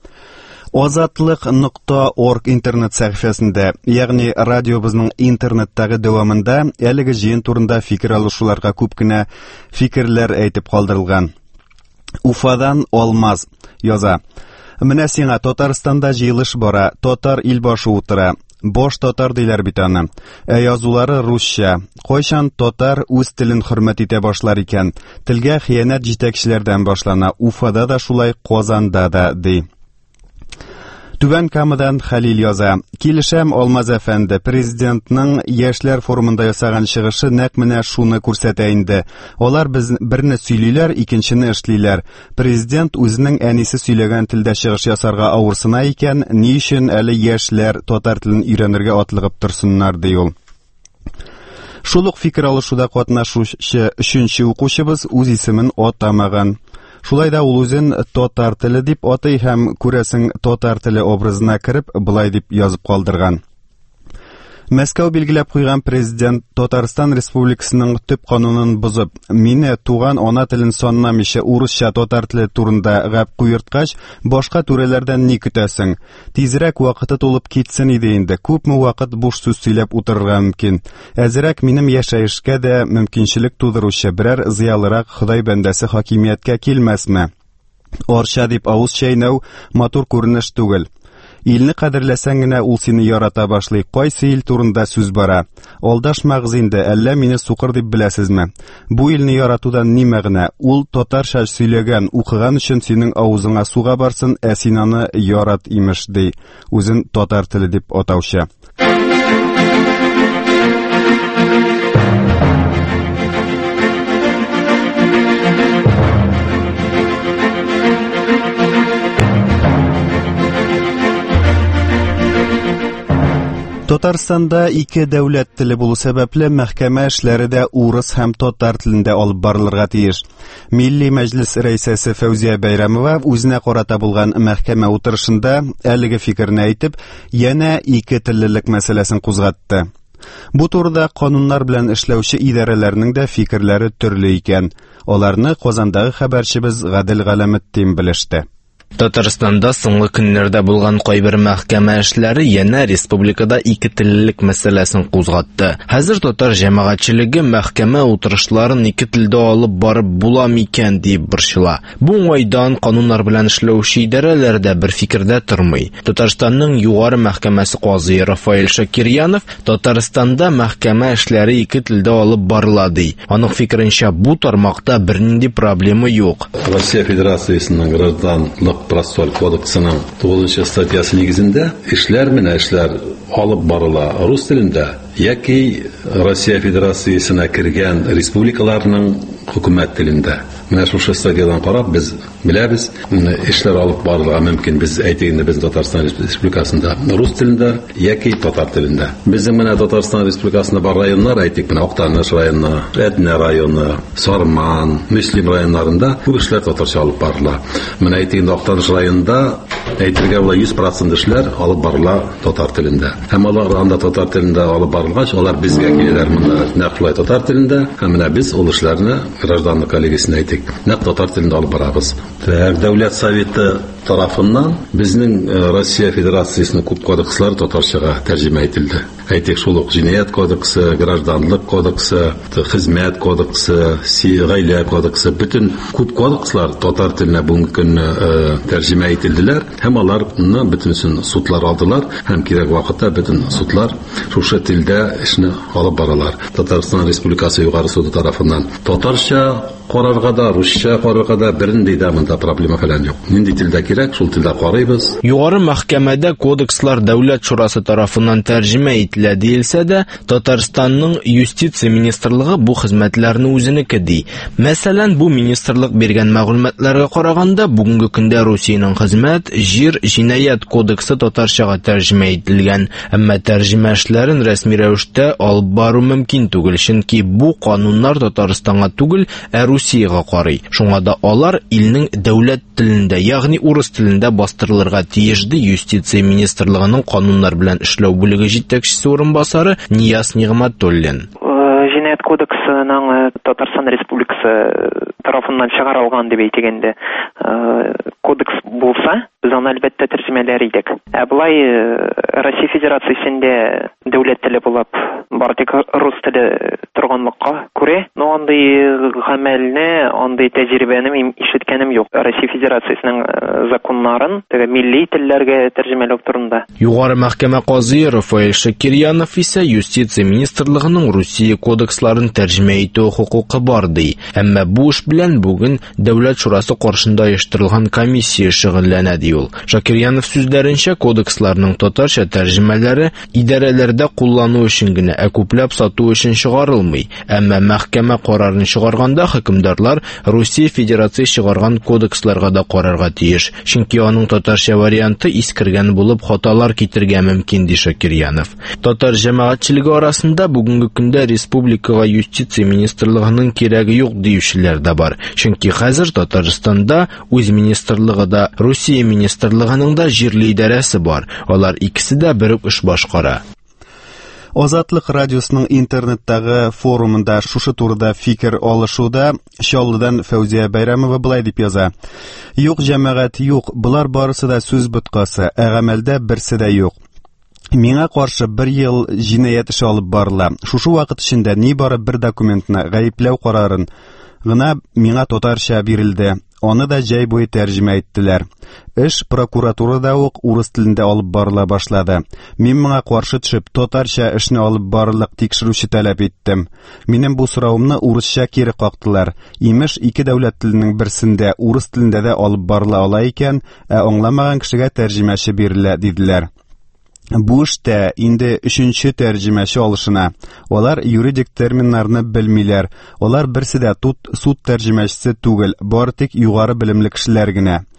Озатлык.org интернет сәхифәсендә, ягъни радиобызның интернеттагы дәвамында әлеге җыен турында фикер алышуларга күп кенә фикерләр әйтеп калдырылган. Уфадан Алмаз яза. Менә сиңа Татарстанда җыелыш бара, татар илбашы утыра. Бош татар диләр бит аны. Язулары русча. Кайчан татар үз телен хөрмәт итә башлар икән? Телгә хыянат җитәкчеләрдән башлана. Уфада да шулай, Казанда да, ди. Түбән Камадан Хәлил яза. Килешәм, Алмаз әфәнде, президентның яшьләр форумында ясаган чыгышы нәкъ менә шуны күрсәтә инде. Алар берне сөйлиләр, икенчене эшлиләр. Президент үзенең әнисе сөйләгән телдә чыгыш ясарга авырсына икән, ни өчен әле яшьләр татар телен өйрәнергә атлыгып торсыннар, ди ул. Шул ук фикер алышуда катнашучы 3нче укучыбыз үз исемен атамаган. Шулай да ул үзен татар теле дип атый һәм күрәсең татар теле образына кереп былай дип язып калдырган. Мәскәү билгеләп куйган президент Татарстан Республикасының төп канунын бузып, мине туган ана телен санамыйча урысча татар теле турында гәп куерткач, башка түрәләрдән ни көтәсең? Тизрәк вакыты тулып китсен иде инде. Күпме вакыт буш сүз сөйләп утырырга мөмкин. Әзрәк минем яшәешкә дә мөмкинчелек тудыручы берәр зыялырак Ходай бәндәсе хакимияткә килмәсме? Арча дип авыз чәйнәү матур күренеш түгел. Илне кадерләсәң генә ул сине ярата башлый. Кайсы ил турында сүз бара? Алдашмагыз инде, әллә мине сукыр дип беләсезме? Бу илне яратудан ни мәгънә? Ул татарча сөйләгән, укыган өчен синең авызыңа суга барсын, ә син аны ярат имеш, ди. Үзен татар теле дип атаучы. Татарстанда 2 дәүләт теле булу сәбәпле мәхкәмә эшләре дә урыс һәм татар телендә алып барылырга тиеш. Милли мәҗлес рәисәсе Фәүзия Бәйрәмова үзенә карата булган мәхкәмә утырышында әлеге фикерне әйтеп, янә 2 теллелек мәсьәләсен кузгатты. Бу турыда кануннар белән эшләүче идарәләрнең дә фикерләре төрле икән. Аларны Казандагы хәбәрчебез Гадел Галәметдин белеште. Татарстанда соңгы көннәрдә булган кайбер мәхкәмә эшләре янә республикада ике теллелек мәсьәләсен кузгатты. Хәзер татар җәмәгатьчелеге мәхкәмә утырышларын ике телдә алып барып була микән дип борчыла. Бу уңайдан кануннар белән эшләүче идарәләр дә бер фикердә тормый. Татарстанның югары мәхкәмәсе казые Рафаэль Шакирьянов Татарстанда мәхкәмә эшләре ике телдә алып барыла ди. Аның фикеренчә, бу тармакта бернинди проблема юк. Россия Федерациясының гражданлык процессуаль кодексының 9 статьясы нигезендә эшләр менә эшләр алып барыла рус телендә яки Россия Федерациясына кергән республикаларның хөкүмәт телендә. Менә шушы статьядан карап без беләбез, эшләр алып барырга мөмкин. Без әйтегендә без Татарстан Республикасында рус телендә яки татар телендә. Безнең менә Татарстан Республикасында бар районнар, әйтик, менә Актаныш районы, Әтнә районы, Сарман, Мөслим районнарында бу эшләр татарча алып барыла. Менә әйтегендә Актаныш районында әйтергә була 100% эшләр алып барыла татар телендә. Һәм алар анда татар телендә алып барылгач, алар безгә киләләр монда нәкъ шулай татар телендә. Һәм менә без ул эшләрне гражданлык коллегиясенә әйтик, нәкъ татар телендә алып барабыз. Дәүләт советы тарафыннан безнең Россия Федерациясының күп кодекслары татарчага тәрҗемә ителде. Әйтик, шул ук җинаять кодексы, гражданлык кодексы, хезмәт кодексы, гаилә кодексы, бөтен күп кодекслар татар теленә бүгенге көнне тәрҗемә ителделәр. Һәм аларны бөтенсен судлар алдылар, һәм кирәк вакытта бөтен судлар шушы телдә эшне алып баралар. Татарстан Республикасы югары суды тарафыннан татарча карарга да, русча карарга да бернинди дә монда проблема фәлән юк. Нинди телдә кирәк, шул телдә карыйбыз. Югары мәхкәмәдә кодекслар дәүләт шурасы тарафыннан тәрҗемә ителә диелсә дә, Татарстанның юстиция министрлыгы бу хезмәтләрне үзенеке ди. Мәсәлән, бу министрлык биргән мәгълүматларга караганда, бүгенге көндә Русиянең хезмәт, җир, җинаять кодексы татарчага тәрҗемә ителгән, әмма тәрҗемә эшләрен рәсми рәвештә алып бару мөмкин түгел, чөнки бу кануннар Татарстанга түгел, Русиягә карый. Шуңа да алар илнең дәүләт телендә, ягъни урыс телендә бастырылырга тиеш ди юстиция министрлыгының кануннар белән эшләү бүлеге җитәкчесе урынбасары Нияз Нигъмәтуллин. Җинаять кодексының Татарстан Республикасы тарафыннан чыгарылган дип әйтгәндә кодекс булса, без аны әлбәттә тәрҗемәләр идек. Булай Россия Федерациясендә дәүләт теле булып, бары тик рус теле торганлыкка күрә, андый гамәлне, андый тәҗрибәне мин ишеткәнем юк. Россия Федерациясенең законнарын милли телләргә тәрҗемәләү турында. Югары мәхкәмә казые Рафаэль Шакирьянов исә юстиция министрлыгының Русия кодексларын тәрҗемә итү хукукы бар ди. Әмма бу эш белән бүген дәүләт шурасы каршында оештырылган комиссия шөгыльләнә ди ул. Шакирьянов сүзләренчә, кодексларның татарча тәрҗемәләре идарәләрдә куллану өчен генә, күпләп сату өчен чыгарылмый. Әмма мәхкәмә карарын чыгарганда хөкемдарлар Русия Федерация чыгарган кодексларга да карарга тиеш, чөнки аның татарча варианты искергән булып хаталар китергә мөмкин ди Шакирьянов. Татар җәмәгатьчелеге арасында бүгенге көндә республикага юстиция министрлыгының кирәге юк диючеләр дә бар, чөнки хәзер Татарстанда үз министрлыгы да, Русия министрлыгының да җирле идарәсе бар. Алар икесе дә бер үк эш башкара. Азатлык радиосының интернеттагы форумында шушы турыда фикер алышуда Чаллыдан Фәүзия Бәйрәмова булай дип яза. Юк җәмәгать юк, булар барысы да сүз боткасы, гамәлдә берсе дә юк. Миңа каршы 1 ел җинаять эше алып барыла. Шушы вакыт эчендә нибары бер документны гаепләү карарын гына миңа татарча бирелде. Аны да җәй буе тәрҗемә иттеләр. Эш прокуратурада ук урыс телендә алып барыла башлады. Мин моңа каршы төшеп, татарча эшне алып барырлык тикшерүче таләп иттем. Минем бу соравымны урысча кире кактылар. Имеш, ике дәүләт теленең берсендә урыс телендә дә алып барыла ала икән, аңламаган кешегә тәрҗемәче бирелә диделәр. Бу эштә инде 3нче тәрҗемәче алышына. Алар юридик терминнарны белмиләр. Алар берсе дә суд тәрҗемәчесе түгел, бары тик югары белемле кешеләр генә.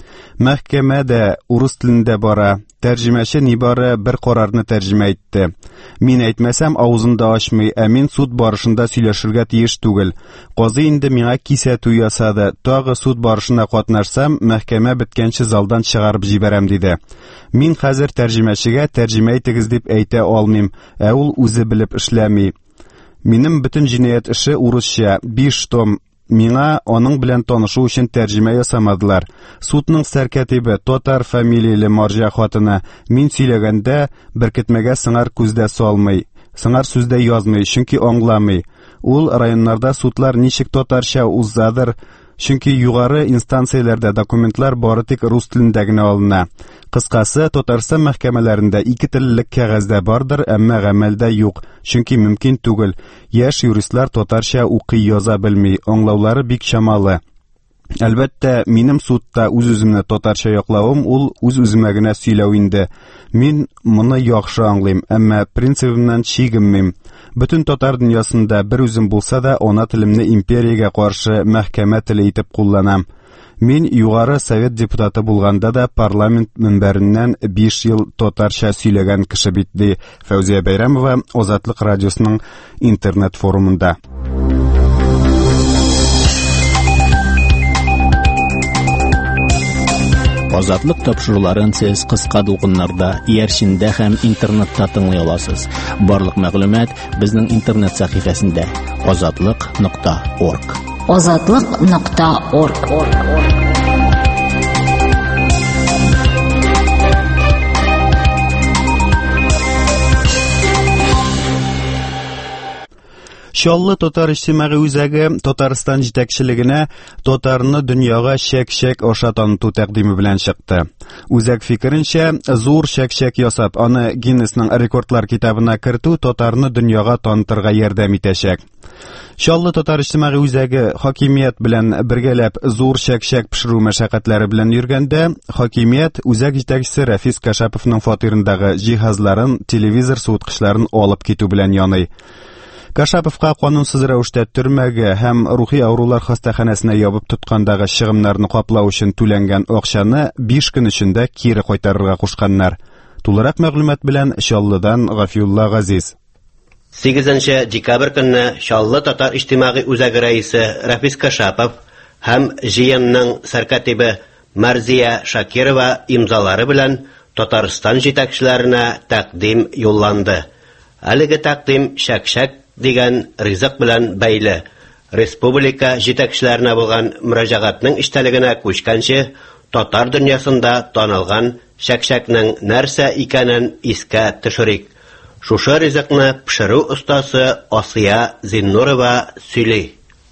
Мәхкәмә дә урыс телендә бара. Тәрҗемәче нибары бер карарны тәрҗемә итте. Мин әйтмәсәм авызында ачмый, ә мин суд барышында сөйләшергә тиеш түгел. Казый инде миңа кисәтү ясады. Тагы суд барышына катнашсам, мәхкәмә беткәнче залдан чыгарып җибәрәм диде. Мин хәзер тәрҗемәчегә тәрҗемә итегез дип әйтә алмыйм, ә ул үзе белеп эшләми. Минем бөтен җинаять эше урысча, 5 том. Миңа аның белән танышу өчен тәрҗемә ясамадылар. Судның сәркәтибе татар фамилияле марҗа хатыны. Мин сөйләгәндә беркетмәгә сыңар күздә салмый, сыңар сүздә язмый, чөнки аңламый. Ул районнарда судлар ничек татарча узадыр, чөнки югары инстанцияләрдә документлар бары тик рус телендә генә алына. Кыскасы, Татарстан мәхкәмәләрендә 2 теллек кәгазьдә бардыр, әмма гамәлдә юк, чөнки мөмкин түгел. Яшь юристлар татарча укый яза белми, аңлаулары бик чамалы. Әлбәттә, минем судта үз-үземне татарча яклавым ул үз-үземә генә сөйләү инде. Мин моны яхшы аңлыйм, әмма принцибымнан чигенмим. Бөтен татар дөньясында бер үзем булса да, ана телемне империягә каршы мәхкәмә теле итеп кулланам. Мин югары совет депутаты булганда да парламент мөнбәреннән 5 ел татарча сөйләгән кеше бит, ди Фәүзия Бәйрәмова Азатлык радиосының интернет форумында. Азатлык тапшыруларын сез кыска дулкыннарда, иярчендә һәм интернетта тыңлый аласыз. Барлык мәгълүмат безнең интернет сәхифәсендә azatlyk.org. azatlyk.org. Чаллы татар иҗтимагый үзәге Татарстан җитәкчелегенә татарны дөньяга шәк-шәк аша таныту тәкъдиме белән чыкты. Үзәк фикеренчә, зур шәк-шәк ясап, аны Гиннесның рекордлар китабына кертү татарны дөньяга танытырга ярдәм итәчәк. Чаллы татар иҗтимагый үзәге хакимият белән бергәләп зур шәк-шәк пешерү мәшәкатьләре белән йөргәндә, хакимият үзәк җитәкчесе Рафис Кашаповның фатирындагы җиһазларын, телевизор суыткычларын алып китү белән яный. Кашаповка канунсыз рәвештә төрмәгә һәм рухи авырулар хастаханәсенә ябып тоткандагы чыгымнарны каплау өчен түләнгән акчаны 5 көн эчендә кире кайтарырга кушканнар. Тулырак мәгълүмат белән Чаллыдан Гафиулла Газиз. 8 декабрь көнне Чаллы татар иҗтимагый үзәге рәисе Рафис Кашапов һәм җыенның сәркәтибе Марзия Шакирова имзалары белән Татарстан җитәкчеләренә тәкъдим юлланды. Әлеге тәкъдим шәк-шәк дигән ризык белән бәйле. Республика җитәкчеләренә булган мөрәҗәгатьнең иштәлегенә күчкәнче татар дөньясында танылган шәк-шәкнең нәрсә икәнен искә төшерик. Шушы ризыкны пешерү остасы Асия Зиннурова сөйли.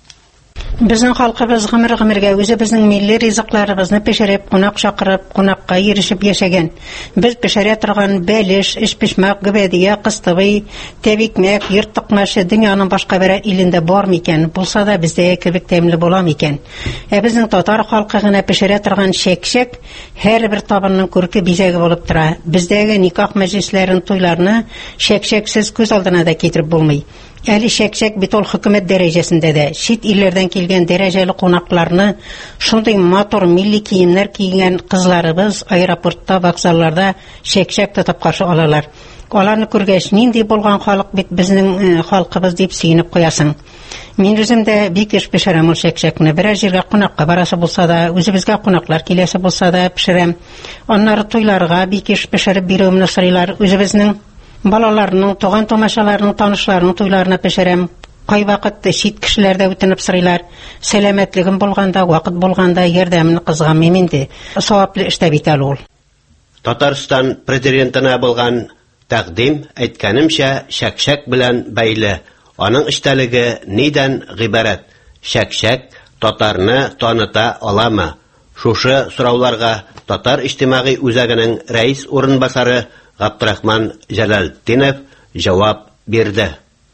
Безнең халкыбыз гомер-гомергә үзебезнең милли ризыкларыбызны пешереп, кунак чакырып, кунакка ирешеп яшәгән. Без пешерә торган бәлеш, эшпишмәк, гөбәдия, кыстыбый, тәбикмәк, йыртыкмашы дөньяның башка бер илендә бар микән? Булса да бездә кебек тәмле була микән? Безнең татар халкы гына пешерә торган шәк-шәк һәрбер табынның күрке бизәге булып тора. Бездәге никах мәҗлесләрен, туйларны шәк-шәксез күз алдына да китереп булмый. Әле шәк-шәк бит ул хөкүмәт дәрәҗәсендә дә чит илләрдән килгән дәрәҗәле кунакларны, шундый матур милли киемнәр кигән кызларыбыз аэропортта, вокзалларда шәк-шәк тотып каршы алалар. Аларны күргәч, нинди булган халык бит безнең халкыбыз дип сөенеп куясың. Мин үзем дә бик еш пешерәм ул шәк-шәкне. Берәр җиргә кунакка барасы булса да, үзебезгә кунаклар киләсе булса да пешерәм. Аннары туйларга бик еш пешереп бирүемне сорыйлар. Үзебезнең балаларның, туган томашаларның, танышларның туйларына пешерәм. Кай вакыт чит кешеләр дә үтенеп сорыйлар. Сәламәтлегем булганда, вакыт булганда ярдәмне кызганмыйм инде. Саваплы эштә бит ул. Татарстан президентына булган тәкъдим әйткәнемчә шәк-шәк белән бәйле. Аның эштәлеге нидән гыйбарәт? Шәк-шәк татарны таныта аламы? Шушы сорауларга татар иҗтимагый үзәгенең рәис урынбасары Габдрахман Җәләлетдинов җавап бирде.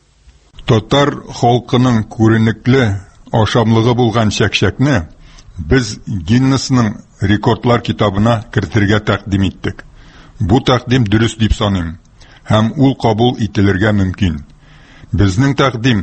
Татар халкының күренекле ашамлыгы булган шәк-шәкне без Гиннесның рекордлар китабына кертергә тәкъдим иттек. Бу тәкъдим дөрес дип саныйм, һәм ул кабул ителергә мөмкин. Безнең тәкъдим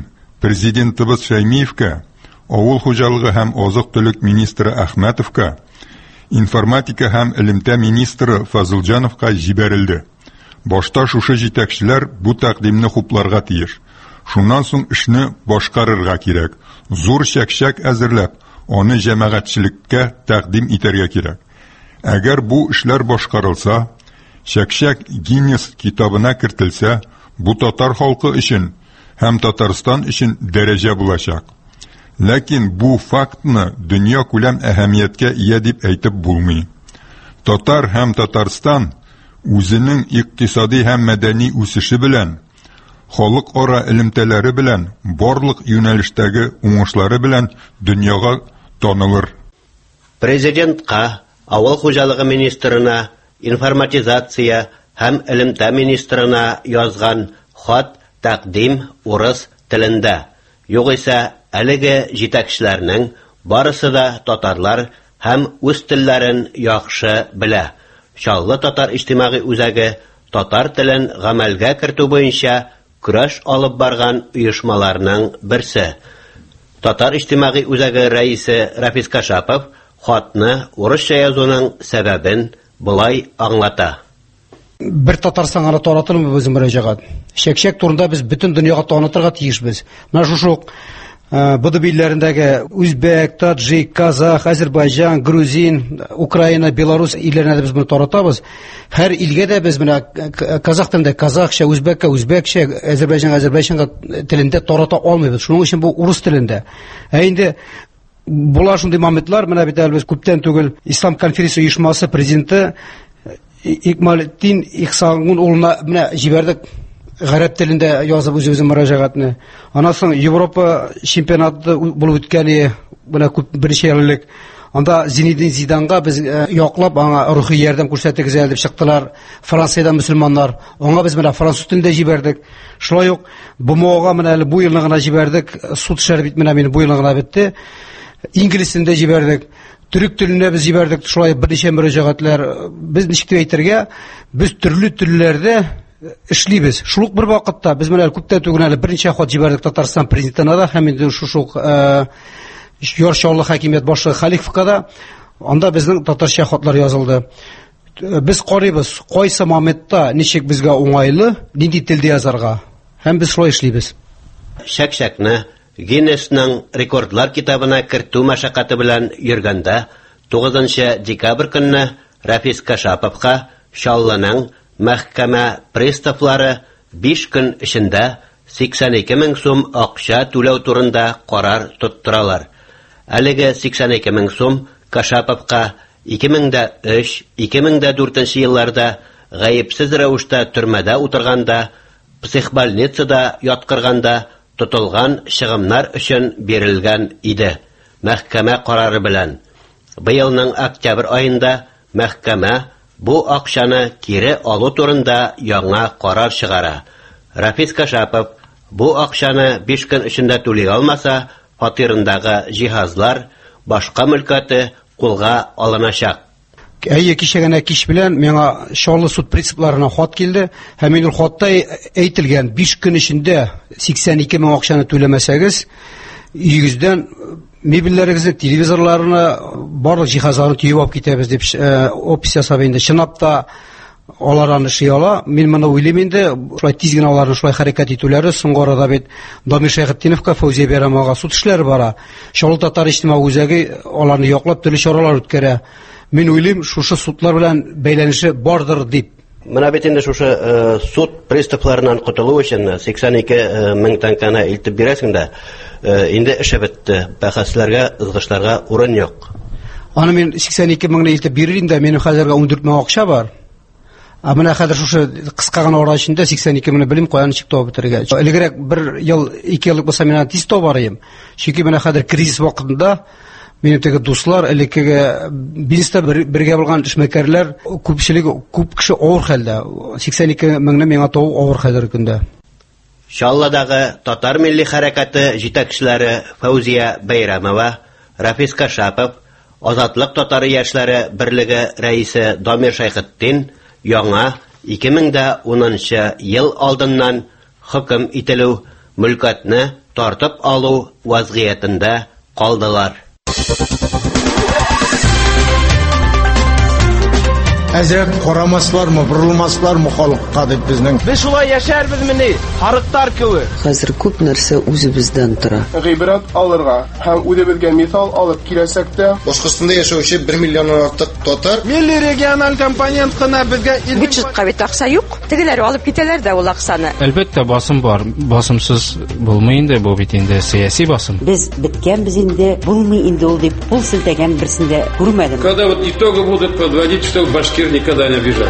президентыбыз Шәймиевкә, авыл хуҗалыгы һәм азык-төлек министры Әхмәтовка, информатика һәм элемтә министры Фазылҗановка җибәрелде. Башта шушы җитәкчеләр бу тәкъдимне хупларга тиеш. Шуннан соң эшне башкарырга кирәк. Зур чәкчәк әзерләп, аны җәмәгатьчелеккә тәкъдим итәргә кирәк. Әгәр бу эшләр башкарылса, чәкчәк Гиннес китабына кертелсә, бу татар халкы өчен һәм Татарстан өчен дәрәҗә булачак. Ләкин бу фактны дөнья күләм әһәмияткә ия дип әйтеп булмый. Татар һәм Татарстан үзенең икътисади һәм мәдәни үсеше белән, халыкара элемтәләре белән, барлык юнәлештәге уңышлары белән дөньяга танылыр. Президентка, авыл хуҗалыгы министрына, информатизация һәм элемтә министрына язган хат тәкъдим урыс телендә. Югыйсә, әлеге җитәкчеләрнең барысы да татарлар һәм үз телләрен яхшы белә. Шаллы татар иҗтимагый үзәге татар телен гамәлгә кертү буенча көрәш алып барган оешмаларның берсе. Татар иҗтимагый үзәге рәисе Рафис Кашапов хатны урысча язуның сәбәбен булай аңлата. Бер Татарстанга таратылмы безнең мөрәҗәгать. Чәкчәк турында без бөтен дөньяга танытырга тиешбез. Менә шушы БДБ илләрендәге үзбәк, таджик, казах, Азербайҗан, грузин, Украина, Беларус илләренә без моны таратабыз. Һәр илгә дә без менә казах телендә казахча, үзбәккә үзбәкчә, Азербайҗанга телендә тарата алмыйбыз. Шуның өчен бу урыс телендә. Инде була шундый моментлар, менә бит без күптән түгел Ислам конференция оешмасы президенты Икмалетдин Ихсангун улына менә җибәрдек гарәп телендә язып үзебезнең мөрәҗәгатьне. Аннан соң Европа чемпионаты булып үткәне менә күп беренче еллык. Анда Зинедин Зиданга без яклап аңа рухи ярдәм күрсәтегез дип чыктылар. Франциядә мөселманнар. Аңа без менә француз телендә җибәрдек. Шулай ук БМОга менә әле бу елны гына җибәрдек. Суд эшләре бит менә мине бу елны гына бетте. Инглиз телендә җибәрдек. Төрек теленә без җибәрдек. Шулай берничә мөрәҗәгатләр. Biz ничек дип әйтергә, без төрле телләрдә эшлибез. Шул ук бер вакытта без менә күптән түгел әле берничә хат җибәрдек Татарстан президентына да һәм инде шушы Яршаллы хакимият башлыгы Халифовка да. Анда безнең татарча хатлар язылды. Без карыйбыз, кайсы моментта ничек безгә уңайлы, нинди телдә язарга. Һәм без шулай эшлибез. Чәкчәкне Гиннесның рекордлар китабына кертү мәшәкате белән йөргәндә 9 декабрь көнне Рафис Кашаповка Шаллының мәхкәмә приставлары 5 көн эчендә 82 мең сум акча түләү турында карар тоттыралар. Әлеге 82 мең сум Кашаповка 2003-2004 елларда гаепсез рәвештә төрмәдә утырганда, психбольницада яткырганда тотылган чыгымнар өчен бирелгән иде. Мәхкәмә карары белән. Быелның октябрь аенда мәхкәмә бу акчаны кире алу турында яңа карар чыгара. Рафис Кашапов бу акчаны 5 көн эчендә түли алмаса, фатирындагы җиһазлар, башка мөлкәте кулга алыначак. Кичәгенә кич белән миңа Шарлы суд принципларына хат килде. Һәм ул хатта әйтелгән 5 көн эчендә 82 мең акчаны түләмәсәгез, йөгездән мебельләрегезне, телевизорларны, барлык җиһазларны төйеп алып китәбез дип опис ясап инде. Чынлап та алар аны эшли ала. Мин моны уйлыйм инде, шулай тиз генә аларны шулай хәрәкәт итүләре. Соңгы арада бит Дамир Шәйхетдиновка, Фәүзия Бәйрәмова суд эшләре бара. Шарлы татар иҗтимагый үзәге аларны яклап төрле чаралар үткәрә. Мин уйлыйм, шушы судлар белән бәйләнеше бардыр дип. Менә бит инде шушы суд приставларынан котылу өчен 82 мең тәңкәне илтеп бирәсең дә, инде эше бетте. Бәхәсләргә, ызгышларга урын юк. Аны мин 82 меңне илтеп бирим дә, минем хәзергә 14 мең акча бар. Менә хәзер шушы кыска гына ара эчендә 82 меңне белим каян чык табып бетергә. Элегрәк 1 ел, 2 еллык булса мин тиз табарым. Чөнки менә хәзер кризис вакытында минем теге дуслар, элеккеге бизнеста бергә булган эшмәкәрләр күпчелеге күп кеше авыр хәлдә. 82 меңне миңа табу авыр хәзер көндә. Шалладагы татар милли хәрәкәте җитәкчеләре Фәүзия Бәйрәмова, Рафис Кашапов, Азатлык татары яшьләре берлеге рәисе Дамир Шәйхетдин яңа 2010 ел алдыннан хөкем ителү, мөлкәтне тартып алу вазгыятендә калдылар. Әзрәк карамаслармы, борылмаслармы халыкка дип безнең. Без шулай яшәрбезмени? Харыктар кебек. Хәзер күп нәрсә үзебездән тора. Гыйбрәт алырга һәм үзебезгә мисал алып киләсәк тә, Башкортстанда яшәүче 1 миллионнан артык татар. Милли региональ компонент кына безгә бюджетка бит акча юк. Тегеләр алып китәләр дә ул акчаны. Әлбәттә басым бар. Басымсыз булмый инде бу бит инде сиясәт басым. Без биткәнбез инде, булмый инде ул дип пул селтәгән берсендә күрмәдем. Когда вот итоги будут подводить, что Башкир никогда не обижали.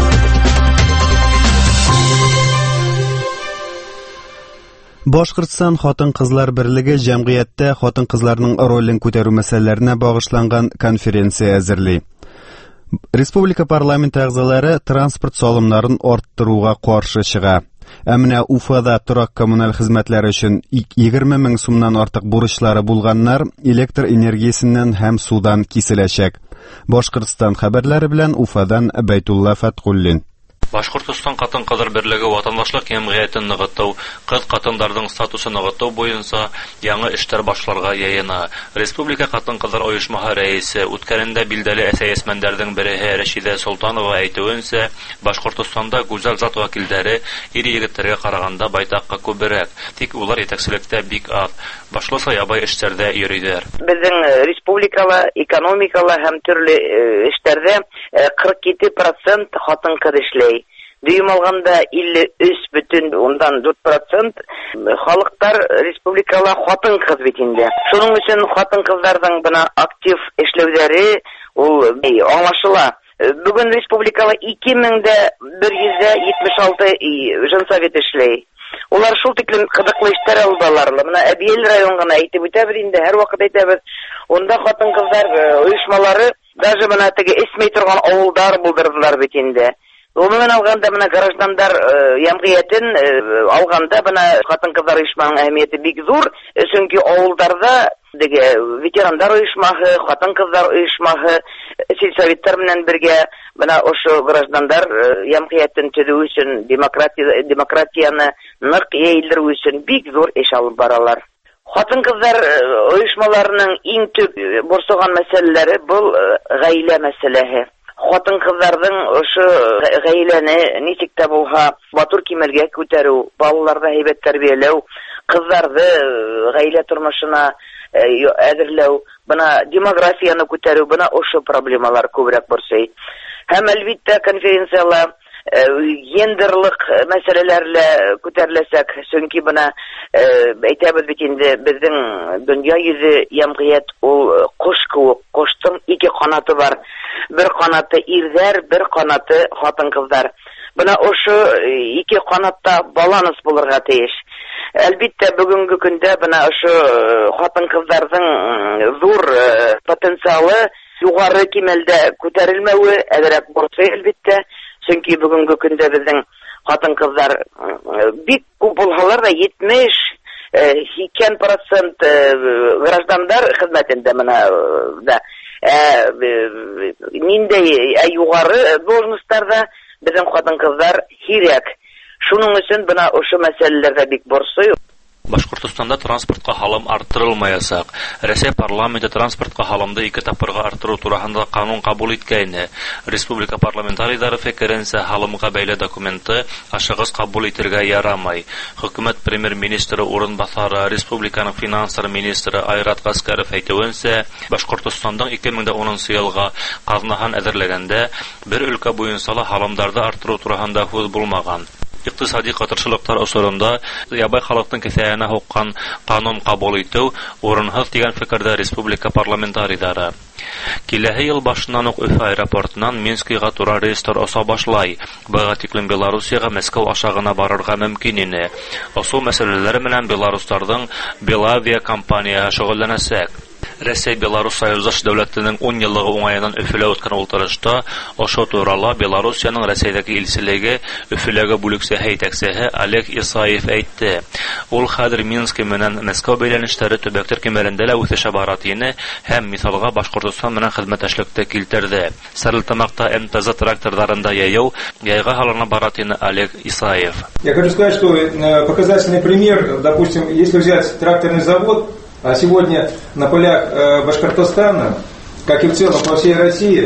Башкортстан хатын-кызлар берлеге җәмгыятьтә хатын-кызларның ролен күтәрү мәсьәләләренә багышланган конференция әзерли. Республика парламент әгъзалары транспорт салымнарын арттыруга каршы чыга. Ә менә Уфада торак коммуналь хезмәтләре өчен 20 мең сумнан артык бурычлары булганнар электр энергиясеннән һәм судан киселәчәк. Башкортстан хәбәрләре белән Уфадан Бәйтулла Фаткуллин. Башкортстан хатын-кызлар берлеге ватандашлык җәмгыятен ныгыту, кыз-хатыннарның статусын ныгыту буенча яңа эшләр башларга яена. Республика хатын-кызлар оешмасы рәисе үткәнендә билдәле сәясәтмәннәрнең бере Рәшидә Солтанова әйтүенчә, Башкортстанда гүзәл зат вәкилләре ир-егетләргә караганда байтакка күбрәк, тик улар итәкчелектә бик аз. Башласа ябай эшләрдә йөриләр. Безнең республикала, экономикала һәм төрле эшләрдә 47% хатын-кыз эшләй. Дүйім алганда 53,4% халыктар республикала хатын-кыз бит инде. Шуның өчен хатын-кызларның бына актив эшләүләре ул аңлашыла. Бүген республикала 2176 җансавет эшләй. Улар шул тиклем кызыклы эшләр алалар. Менә Әбиел районына әйтеп үтәбез инде, һәр вакыт әйтәбез. Онда хатын-кызлар оешмалары даже менә теге эсмәй торган авылдар булдырдылар бит инде. Umuman alganda менә граждандар җәмгыятен алганда менә хатын-кызлар оешманың әһәмияте бик зур, чөнки авылларда диге ветерандар оешмасы, хатын-кызлар оешмасы, сельсоветтар белән бергә менә ошо граждандар җәмгыятен төзү өчен, демократияны нык яйлдыру өчен бик зур эш алып баралар. Хатын-кызлар оешмаларының иң төп борсыган мәсьәләләре бу гаилә мәсьәләсе. Хатын-кызларның ошо гаиләне ничек тә булса матур кимәлгә күтәрү, балаларны һәйбәт тәрбияләү, кызларны гаилә тормышына әзерләү, бuna демографияны күтәрү, бuna ошо проблемалар күбрәк борсый. Һәм әлбиттә конференциялар гендерлык мәсьәләләрне күтәреләсәк, чөнки бuna әйтәбез бит инде безнең дөнья йөзе җәмгыять ул кош куып, коштың 2 канаты бар. Bir kanatı irler, bir kanatı hатын-кызлар. Buna ошо 2 kanatта баланс булырга тиеш. Әлбиттә бүгенге көндә бuna ошо хатын-кызларның зур потенциалы югары кимәлдә күтәрелмәүе әзрәк борсый әлбиттә. Чөнки бүгенге көндә безнең хатын-кызлар бик күп булһалар да 72% граждандар хезмәтендә менә да. Ниндәй югары должностьларда безнең хатын-кызлар һирәк. Шуның өчен бына ошо мәсьәләләрдә бик борсый. Башкортстанда транспортка халым арттырылмаячак. Рәсәй парламенты транспортка халымды 2 тапкырга арттыру турында канун кабул иткәйне. Республика парламентарийлары фикеренчә, халымга бәйле документы ашыгыс кабул итәргә ярамый. Хөкүмәт премьер-министры урынбасары, республиканың финанслар министры Айрат Гаскаров әйтүенчә, Башкортстанның 2010 елга казнаһын әзерләгәндә бер өлкә буенча халымдарды арттыру турында сүз булмаган. Икътисади катыршылыктар осорында ябай халыктың кесәенә хуккан канун кабул итү урынсыз дигән фикердә республика парламентарийлары. Киләһе ел башыннан ук Уфа аэропортыннан Минскига туры рейстер оса башлай. Быга тиклем Белоруссиягә Мәскәү аша гына барырга мөмкин ине. Осу мәсьәләләре белән белорустарның Белавия компаниясе шөгыльләнәсәк. Рәсәй-Белорус союздаш дәүләтенең 10 еллыгы уңаеннан Өфөлә үткән утырышта ошо турыда Белоруссиянең Рәсәйдәге илчелеге Өфөләгә бүлекчәсе һәйтәкчесе Олег Исаев әйтте. Ул хәзер Минск менән Мәскәү бәйләнешләре төбәктер кимәлендә лә үсеш баратыны һәм мисалга Башкортстан белән хезмәттәшлеккә килтерде. Сарлытамакта МТЗ тракторларында яйгы халына баратыны Олег Исаев. Я хочу сказать, что показательный пример, допустим, если взять тракторный завод, а сегодня на полях Башкортостана, как и в целом по всей России,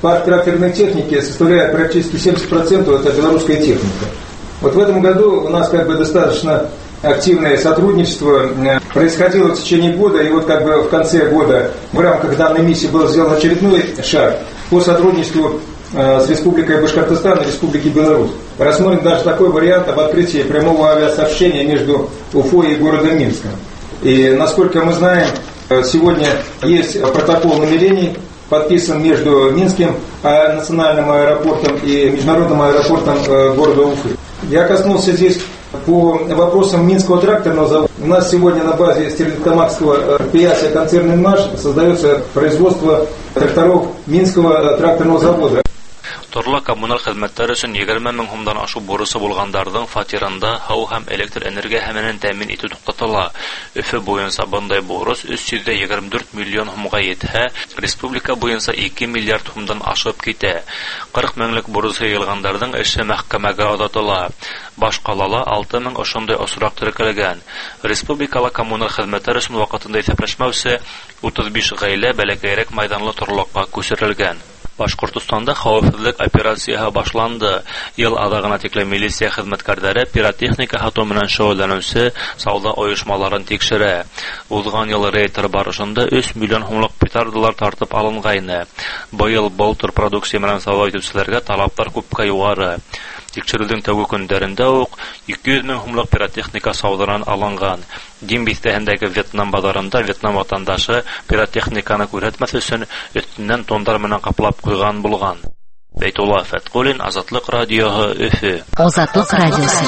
парк тракторной техники составляет практически 70%, это белорусская техника. Вот в этом году у нас достаточно активное сотрудничество происходило в течение года, и вот в конце года в рамках данной миссии был сделан очередной шаг по сотрудничеству с Республикой Башкортостан и Республикой Беларусь. Рассмотрен даже такой вариант об открытии прямого авиасообщения между Уфой и городом Минском. И, насколько мы знаем, сегодня есть протокол намерений, подписан между Минским национальным аэропортом и международным аэропортом города Уфы. Я коснулся здесь по вопросам Минского тракторного завода. У нас сегодня на базе Стерлитамакского предприятия концерн «Инмаш» создается производство тракторов Минского тракторного завода. Торлы коммуналь хезмәттәр өчен 20 мең сумдан ашу бурысы булгандардың фатирында һау һәм электр энергия һәменен тәэмин итү туктатыла. Өфе буенча бындай бурыс 324 миллион сумга җитә, республика буенча 2 миллиард сумдан ашып китә. 40 меңлек бурысы йылгандардың эше мәхкәмәгә озатыла. Баш калала 6 мең ошондай осрак теркәлгән. Республикала коммуналь хезмәттәр өчен вакытында исәпләшмәүсе 35 гаилә бәләкәйрәк майданлы торлыкка күчерелгән. Башкортстанда хәвефсезлек операциясы башланды. Ел адагына тиклем милиция хезмәткәрләре пиротехника хату белән шөгыльләнүче сауда оешмаларын тикшерә. Узган ел рейтер барышында 3 миллион сумлык петардалар тартып алынгайны. Быел былтыр продукция белән сауда итүчеләргә талаплар күпкә югары. Тикшерүнең тәүге көндәрендә үк 200 мең сумлык пиротехника саудадан алынган. Дин бистәһендәге Вьетнам базарында Вьетнам ватандашы пиротехниканы күрһәтмәс өчен өстеннән тондар менән каплап куйган булган. Бәйтулла Фәткулин, Азатлык радиоһы, Өфе. Азатлык радиосы.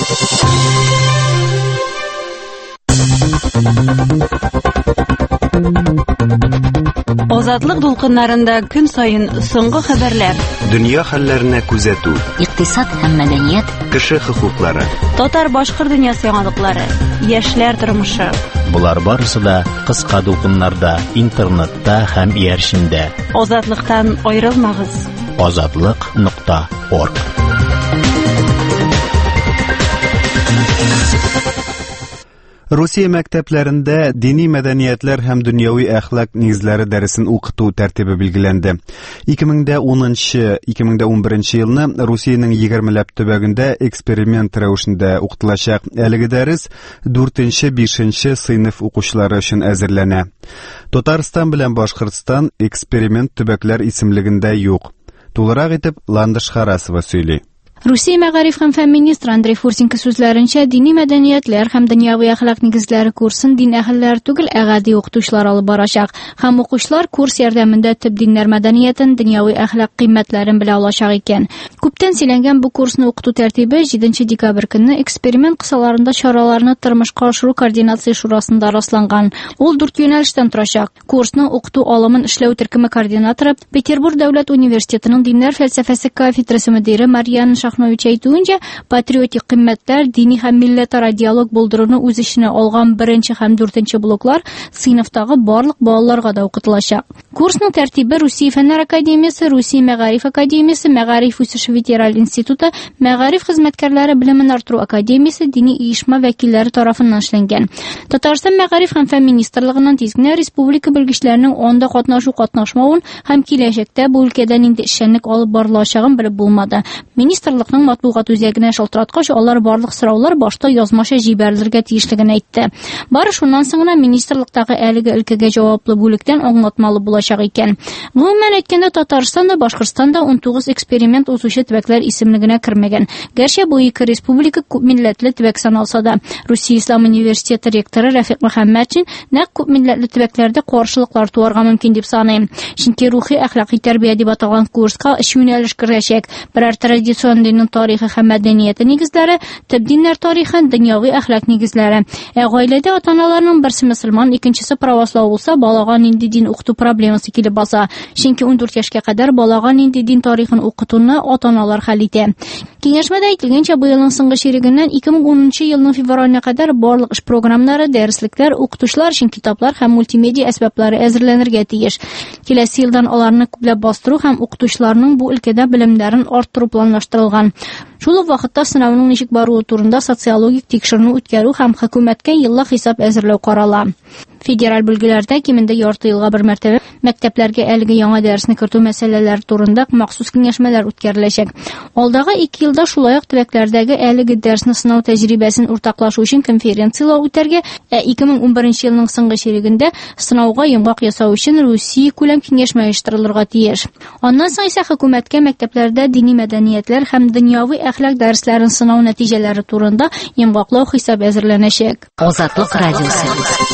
Азатлык дулкыннарында көн сайын соңгы хәбәрләр. Дөнья хәлләренә күзәтү. Икътисад һәм мәдәният. Кеше хокуклары. Татар-башкорт дөньясы яңалыклары. Яшьләр тормышы. Булар барысы да кыска дулкыннарда, интернетта һәм иярчендә. Азатлыктан аерылмагыз. Azatlyk.org. Русия мәктәпләрендә дини мәдәниятләр һәм дөньяви әхлак нигезләре дәресен укыту тәртибе билгеләнде. 2010-2011 елны Русиянең 20 төбәгендә эксперимент рәвешендә укытылачак. Әлеге дәрес 4-5 сыйныф укучылары өчен әзерләнә. Татарстан белән Башкортстан эксперимент төбәкләр исемлегендә юк. Тулырак итеп Ландыш Харасова сөйли. Русия мәгариф һәм фән министры Андрей Фурсенко сүзләренчә, дини мәдәниятләр һәм дөньяви әхлак нигезләре курсын дин әһелләре түгел, гади укытучылар алып барачак. Һәм укучылар курс ярдәмендә төп диннәр мәдәниятен, дөньяви әхлак кыйммәтләрен белә алачак икән. Күптән сөйләнгән бу курсны укыту тәртибе 7 декабрь көнне эксперимент кысаларында чараларны тормышка ашыру координация шурасында расланган. Ул 4 юнәлештән торачак. Курсның укыту алымын эшләү төркеме координаторы Петербург дәүләт университетының диннәр фәлсәфәсе кафедрасы мөдире Марьяна Шахнович әйтүенчә, патриотик кыйммәтләр, дини һәм милләтара диалог булдыруны үз эченә алган 1 һәм 4 блоклар сыйныфтагы барлык балаларга да укытылачак. Курсның тәртибе Русия фәннәр академиясе, Русия мәгариф академиясе, Мәгариф үсеше ветеринар институты, Мәгариф хезмәткәрләре белемен арттыру академиясе, дини оешма вәкилләре тарафыннан эшләнгән. Татарстан мәгариф һәм фән министрлыгыннан тиз генә республика белгечләренең анда катнашмавын һәм киләчәктә бу өлкәдә нинди эшчәнлек алып барылачагын белеп булмады. Министрлыкның матбугат үзәгенә шалтыраткач, алар барлык сораулар башта язмаша җибәрелергә тиешлеген әйтте. Бары шуннан соң гына министрлыктагы әлеге өлкәгә җаваплы бүлектән аңлатмалы булачак икән. Гомумән әйткәндә, Татарстанда, Башкортстанда 19 эксперимент узучы төбәкләр исемлегенә кермәгән. Гәрчә бу ике республика күп милләтле төбәк саналса да, Русия Ислам университеты ректоры Рафик Мөхәммәтшин нәкъ күп милләтле төбәкләрдә каршылыклар туарга мөмкин дип саный. Чөнки рухи әхлакый тәрбия дип аталган курска 3 юнәлеш керәчәк. Берәр традицион диннең тарихы һәм мәдәнияте нигезләре, төп диннәр тарихы, дөньяви әхлак нигезләре. Гаиләдә ата-аналарның берсе мөселман, икенчесе православ булса, балага нинди дин укыту проблемасы килеп баса. Чөнки 14 яшькә кадәр балага нинди дин тарихын укытуны ата-аналар хәл итә. Киңәшмәдә әйтелгәнчә, бу елның соңгы чирегеннән 2010 елның февраленә кадәр барлык эш программнары, дәреслекләр, укытучылар өчен китаплар һәм мультимедия әсбаплары әзерләнергә тиеш. Киләсе елдан аларны күпләп бастыру һәм укытучыларның бу өлкәдә белемнәрен арттыру планлаштырылган. Шул ук вакытта сынауның ничек баруы турында социологик тикшерү үткәрү һәм хөкүмәткә еллык хисап әзерләү карала. Федераль бүлгеләрдә кимендә ярты елга бер мәртәбә мәктәпләргә әлеге яңа дәресне кертү мәсьәләләре турында махсус киңәшмәләр үткәреләчәк. Алдагы 2 елда шулай ук төбәкләрдәге әлеге дәресне сынау тәҗрибәсен уртаклашу өчен конференциялар үтәргә, 2011 елның соңгы чирегендә сынауга йомгак ясау өчен Русия күләм киңәшмә оештырылырга тиеш. Аннан соң исә хөкүмәткә мәктәпләрдә дини мәдәниятләр һәм дөньяви әхлак дәресләрен сынау нәтиҗәләре турында йомгаклау хисап әзерләнәчәк. Азатлык радиосы.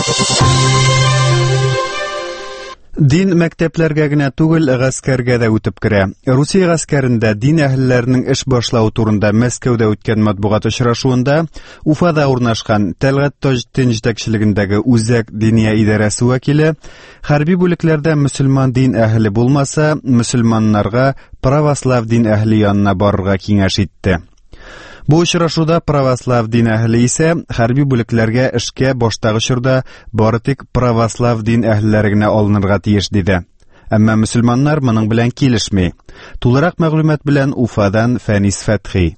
Дин мәктәпләргә генә түгел, гаскәргә дә үтеп керә. Русия гаскәрендә дин әһелләренең эш башлау турында Мәскәүдә үткән матбугат очрашуында Уфада урнашкан Тәлгать Таҗетдин җитәкчелегендәге Үзәк диния идарәсе вәкиле хәрби бүлекләрдә мөселман дин әһеле булмаса, мөселманнарга православ дин әһеле янына барырга киңәш итте. Бу очрашуда православ дин әһеле исә хәрби бүлекләргә эшкә баштагы чорда бары тик православ дин әһелләре генә алынырга тиеш диде. Әмма мөселманнар моның белән килешми. Тулырак мәгълүмат белән Уфадан Фәнис Фәтхи.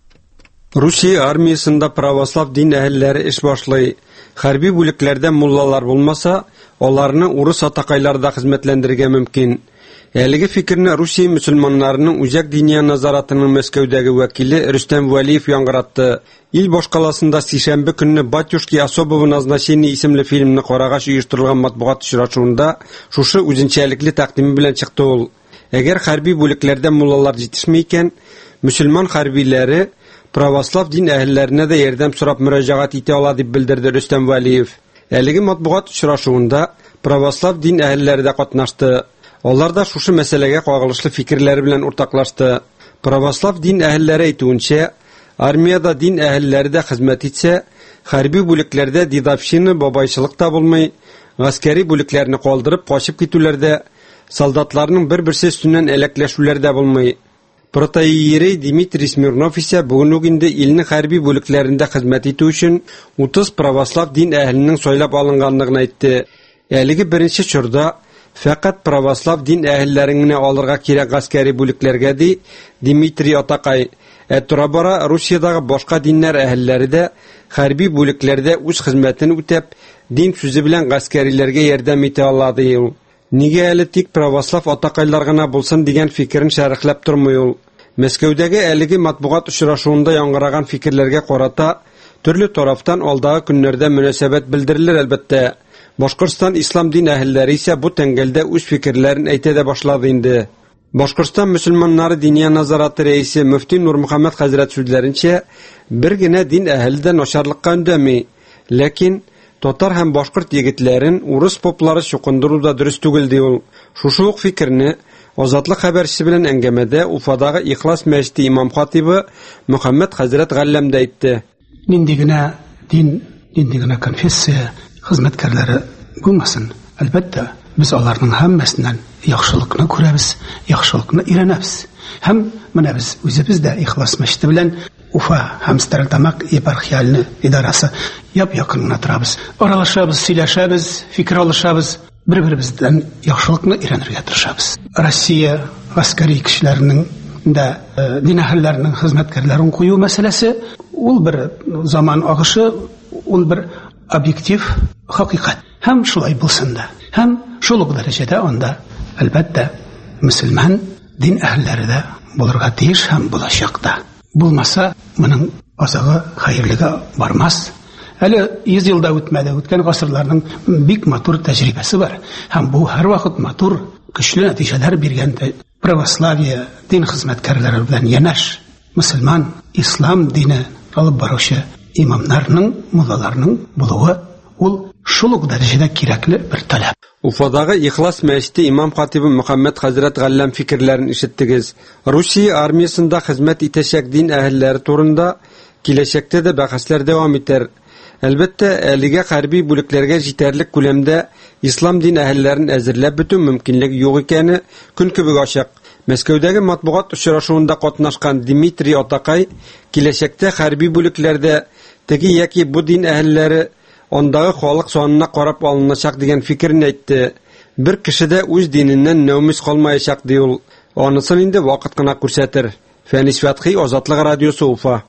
Русия армиясында православ дин әһелләре эш башлый. Хәрби бүлекләрдә муллалар булмаса, аларны урыс атакайларда хезмәтләндерергә мөмкин. Әлеге фикерне Русия мөселманнарының Үзәк диния назаратының Мәскәүдәге вәкиле Рөстәм Вәлиев яңгыратты. Ил башкаласында сишәмбе көнне «Батюшки особого назначения» исемле фильмны карагач оештырылган матбугат очрашуында шушы үзенчәлекле тәкъдиме белән чыкты ул. Әгәр хәрби бүлекләрдә муллалар җитешми икән, мөселман хәрбиләре православ дин әһелләренә дә ярдәм сорап мөрәҗәгать итә ала дип белдерде Рөстәм Вәлиев. Әлеге матбугат очрашуында православ дин әһелләре дә катнашты. Алар да шушы мәсьәләгә кагылышлы фикерләре белән уртаклашты. Православ дин әһелләре әйтүенчә, армияда дин әһелләре дә хезмәт итсә, хәрби бүлекләрдә дидапчина, бабайчылык та булмый, гаскәри бүлекләрне калдырып качып китүләрдә, солдатларның бер-берсе өстеннән әләкләшүләр дә булмый. Протоиерей Дмитрий Смирнов исә бүген үк инде илнең хәрби бүлекләрендә хезмәт итү өчен 30 православ дин әһеленең сайлап алынганлыгын әйтте. Әлеге беренче чорда фәкать православ дин әһелләрен генә алырга кирәк гаскәри бүлекләргә ди Дмитрий Атакай. Турабара Русиядагы башка диннәр әһелләре дә хәрби бүлекләрдә үз хезмәтен үтәп, дин сүзе белән гаскәриләргә ярдәм итә алады ул. Нигә әле тик православ атакайлар гына булсын дигән фикерен шәрехләп тормый ул. Мәскәүдәге әлеге матбугат очрашуында яңгыраган фикерләргә карата төрле тарафтан алдагы көннәрдә мөнәсәбәт белдерелер әлбәттә. Башкортстан ислам дин әһелләре исә бу тәңгәлдә үз фикерләрен әйтә дә башлады инде. Башкортстан мөселманнары диния назараты рәисе мөфти Нурмөхәммәд хәзрәт сүзләренчә, бер генә дин әһелдә начарлыкка өндәми, ләкин татар һәм башкорт егетләрен урыс поплары чукындыру да дөрес түгел ди ул. Шушы ук фикерне Азатлык хәбәрчесе белән әңгәмәдә Уфадагы Ихлас мәчете имам хатибы Мөхәммәд хәзрәт Галләм дә әйтте. Нинди генә дин, нинди генә конфессия хезмәткәрләре булмасын, әлбәттә, без аларның һәммәсеннән яхшылыкны күрәбез, яхшылыкны өйрәнәбез. Һәм менә без үзебез дә Ихлас мәчете белән Уфа һәм Стәрлетамак епархияльны идарәсе яп-якын гына торабыз. Аралашабыз, сөйләшәбез, фикер алышабыз, бер-беребездән яхшылыкны өйрәнергә тырышабыз. Россия гаскәри кешеләренең дә дин әһелләренең хезмәткәрләрен кую мәсьәләсе ул бер заман агышы, ул бер объектив хакыйкать. Һәм шулай булсын да. Һәм шул ук дәрәҗәдә анда әлбәттә мөселман дин әһелләре дә булырга тиеш һәм булачак да. Булмаса, моның азагы хәерлегә бармас. Әле 100 елда үтмәде, үткән гасырларның бик матур тәҗрибәсе бар. Һәм бу һәрвакыт матур, көчле нәтиҗәләр биргән православие дин хезмәткәрләре белән янәш мөселман ислам дине алып баручы имамнарның, муллаларның булуы ул шул ук дәрәҗәдә кирәкле бер таләп. Уфадагы Ихлас мәчете имам хатибы Мөхәммәд хәзрәт Галләм фикерләрен ишеттегез. Русия армиясында хезмәт итәчәк дин әһелләре турында киләчәктә дә бәхәсләр дәвам итәр. Әлбәттә, әлегә хәрби бүлекләргә җитәрлек күләмдә ислам дин әһелләрен әзерләп бетү мөмкинлек юк икәне көн кебек ачык. Мәскәүдәге матбугат очрашуында катнашкан Дмитрий Атакай киләчәктә хәрби бүлекләрдә теге яки бу дин әһелләре андагы халык санына карап алыначак дигән фикерне әйтте. Бер кешедә үз диненнән нәүмис калмаячак ди ул. Анысын инде вакыт кына күрсәтер. Фәнис Фәтхи, Азатлык радиосы, Уфа.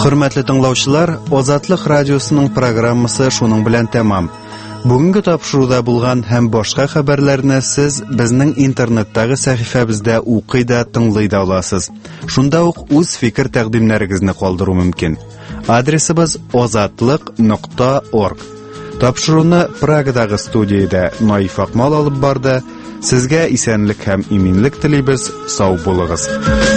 Хөрмәтле тыңлаучылар, Азатлык радиосының программасы шуның белән тәмам. Бүгенге тапшыруда булган һәм башка хәбәрләрне сез безнең интернеттагы сәхифәбездә укый да, тыңлый да аласыз. Шунда ук үз фикер тәкъдимнәрегезне калдыру мөмкин. Адресыбыз azatlyk.org. Тапшыруны Прагадагы студиядә Наиф Акмал алып барды. Сезгә исәнлек һәм иминлек телибез. Сау булыгыз.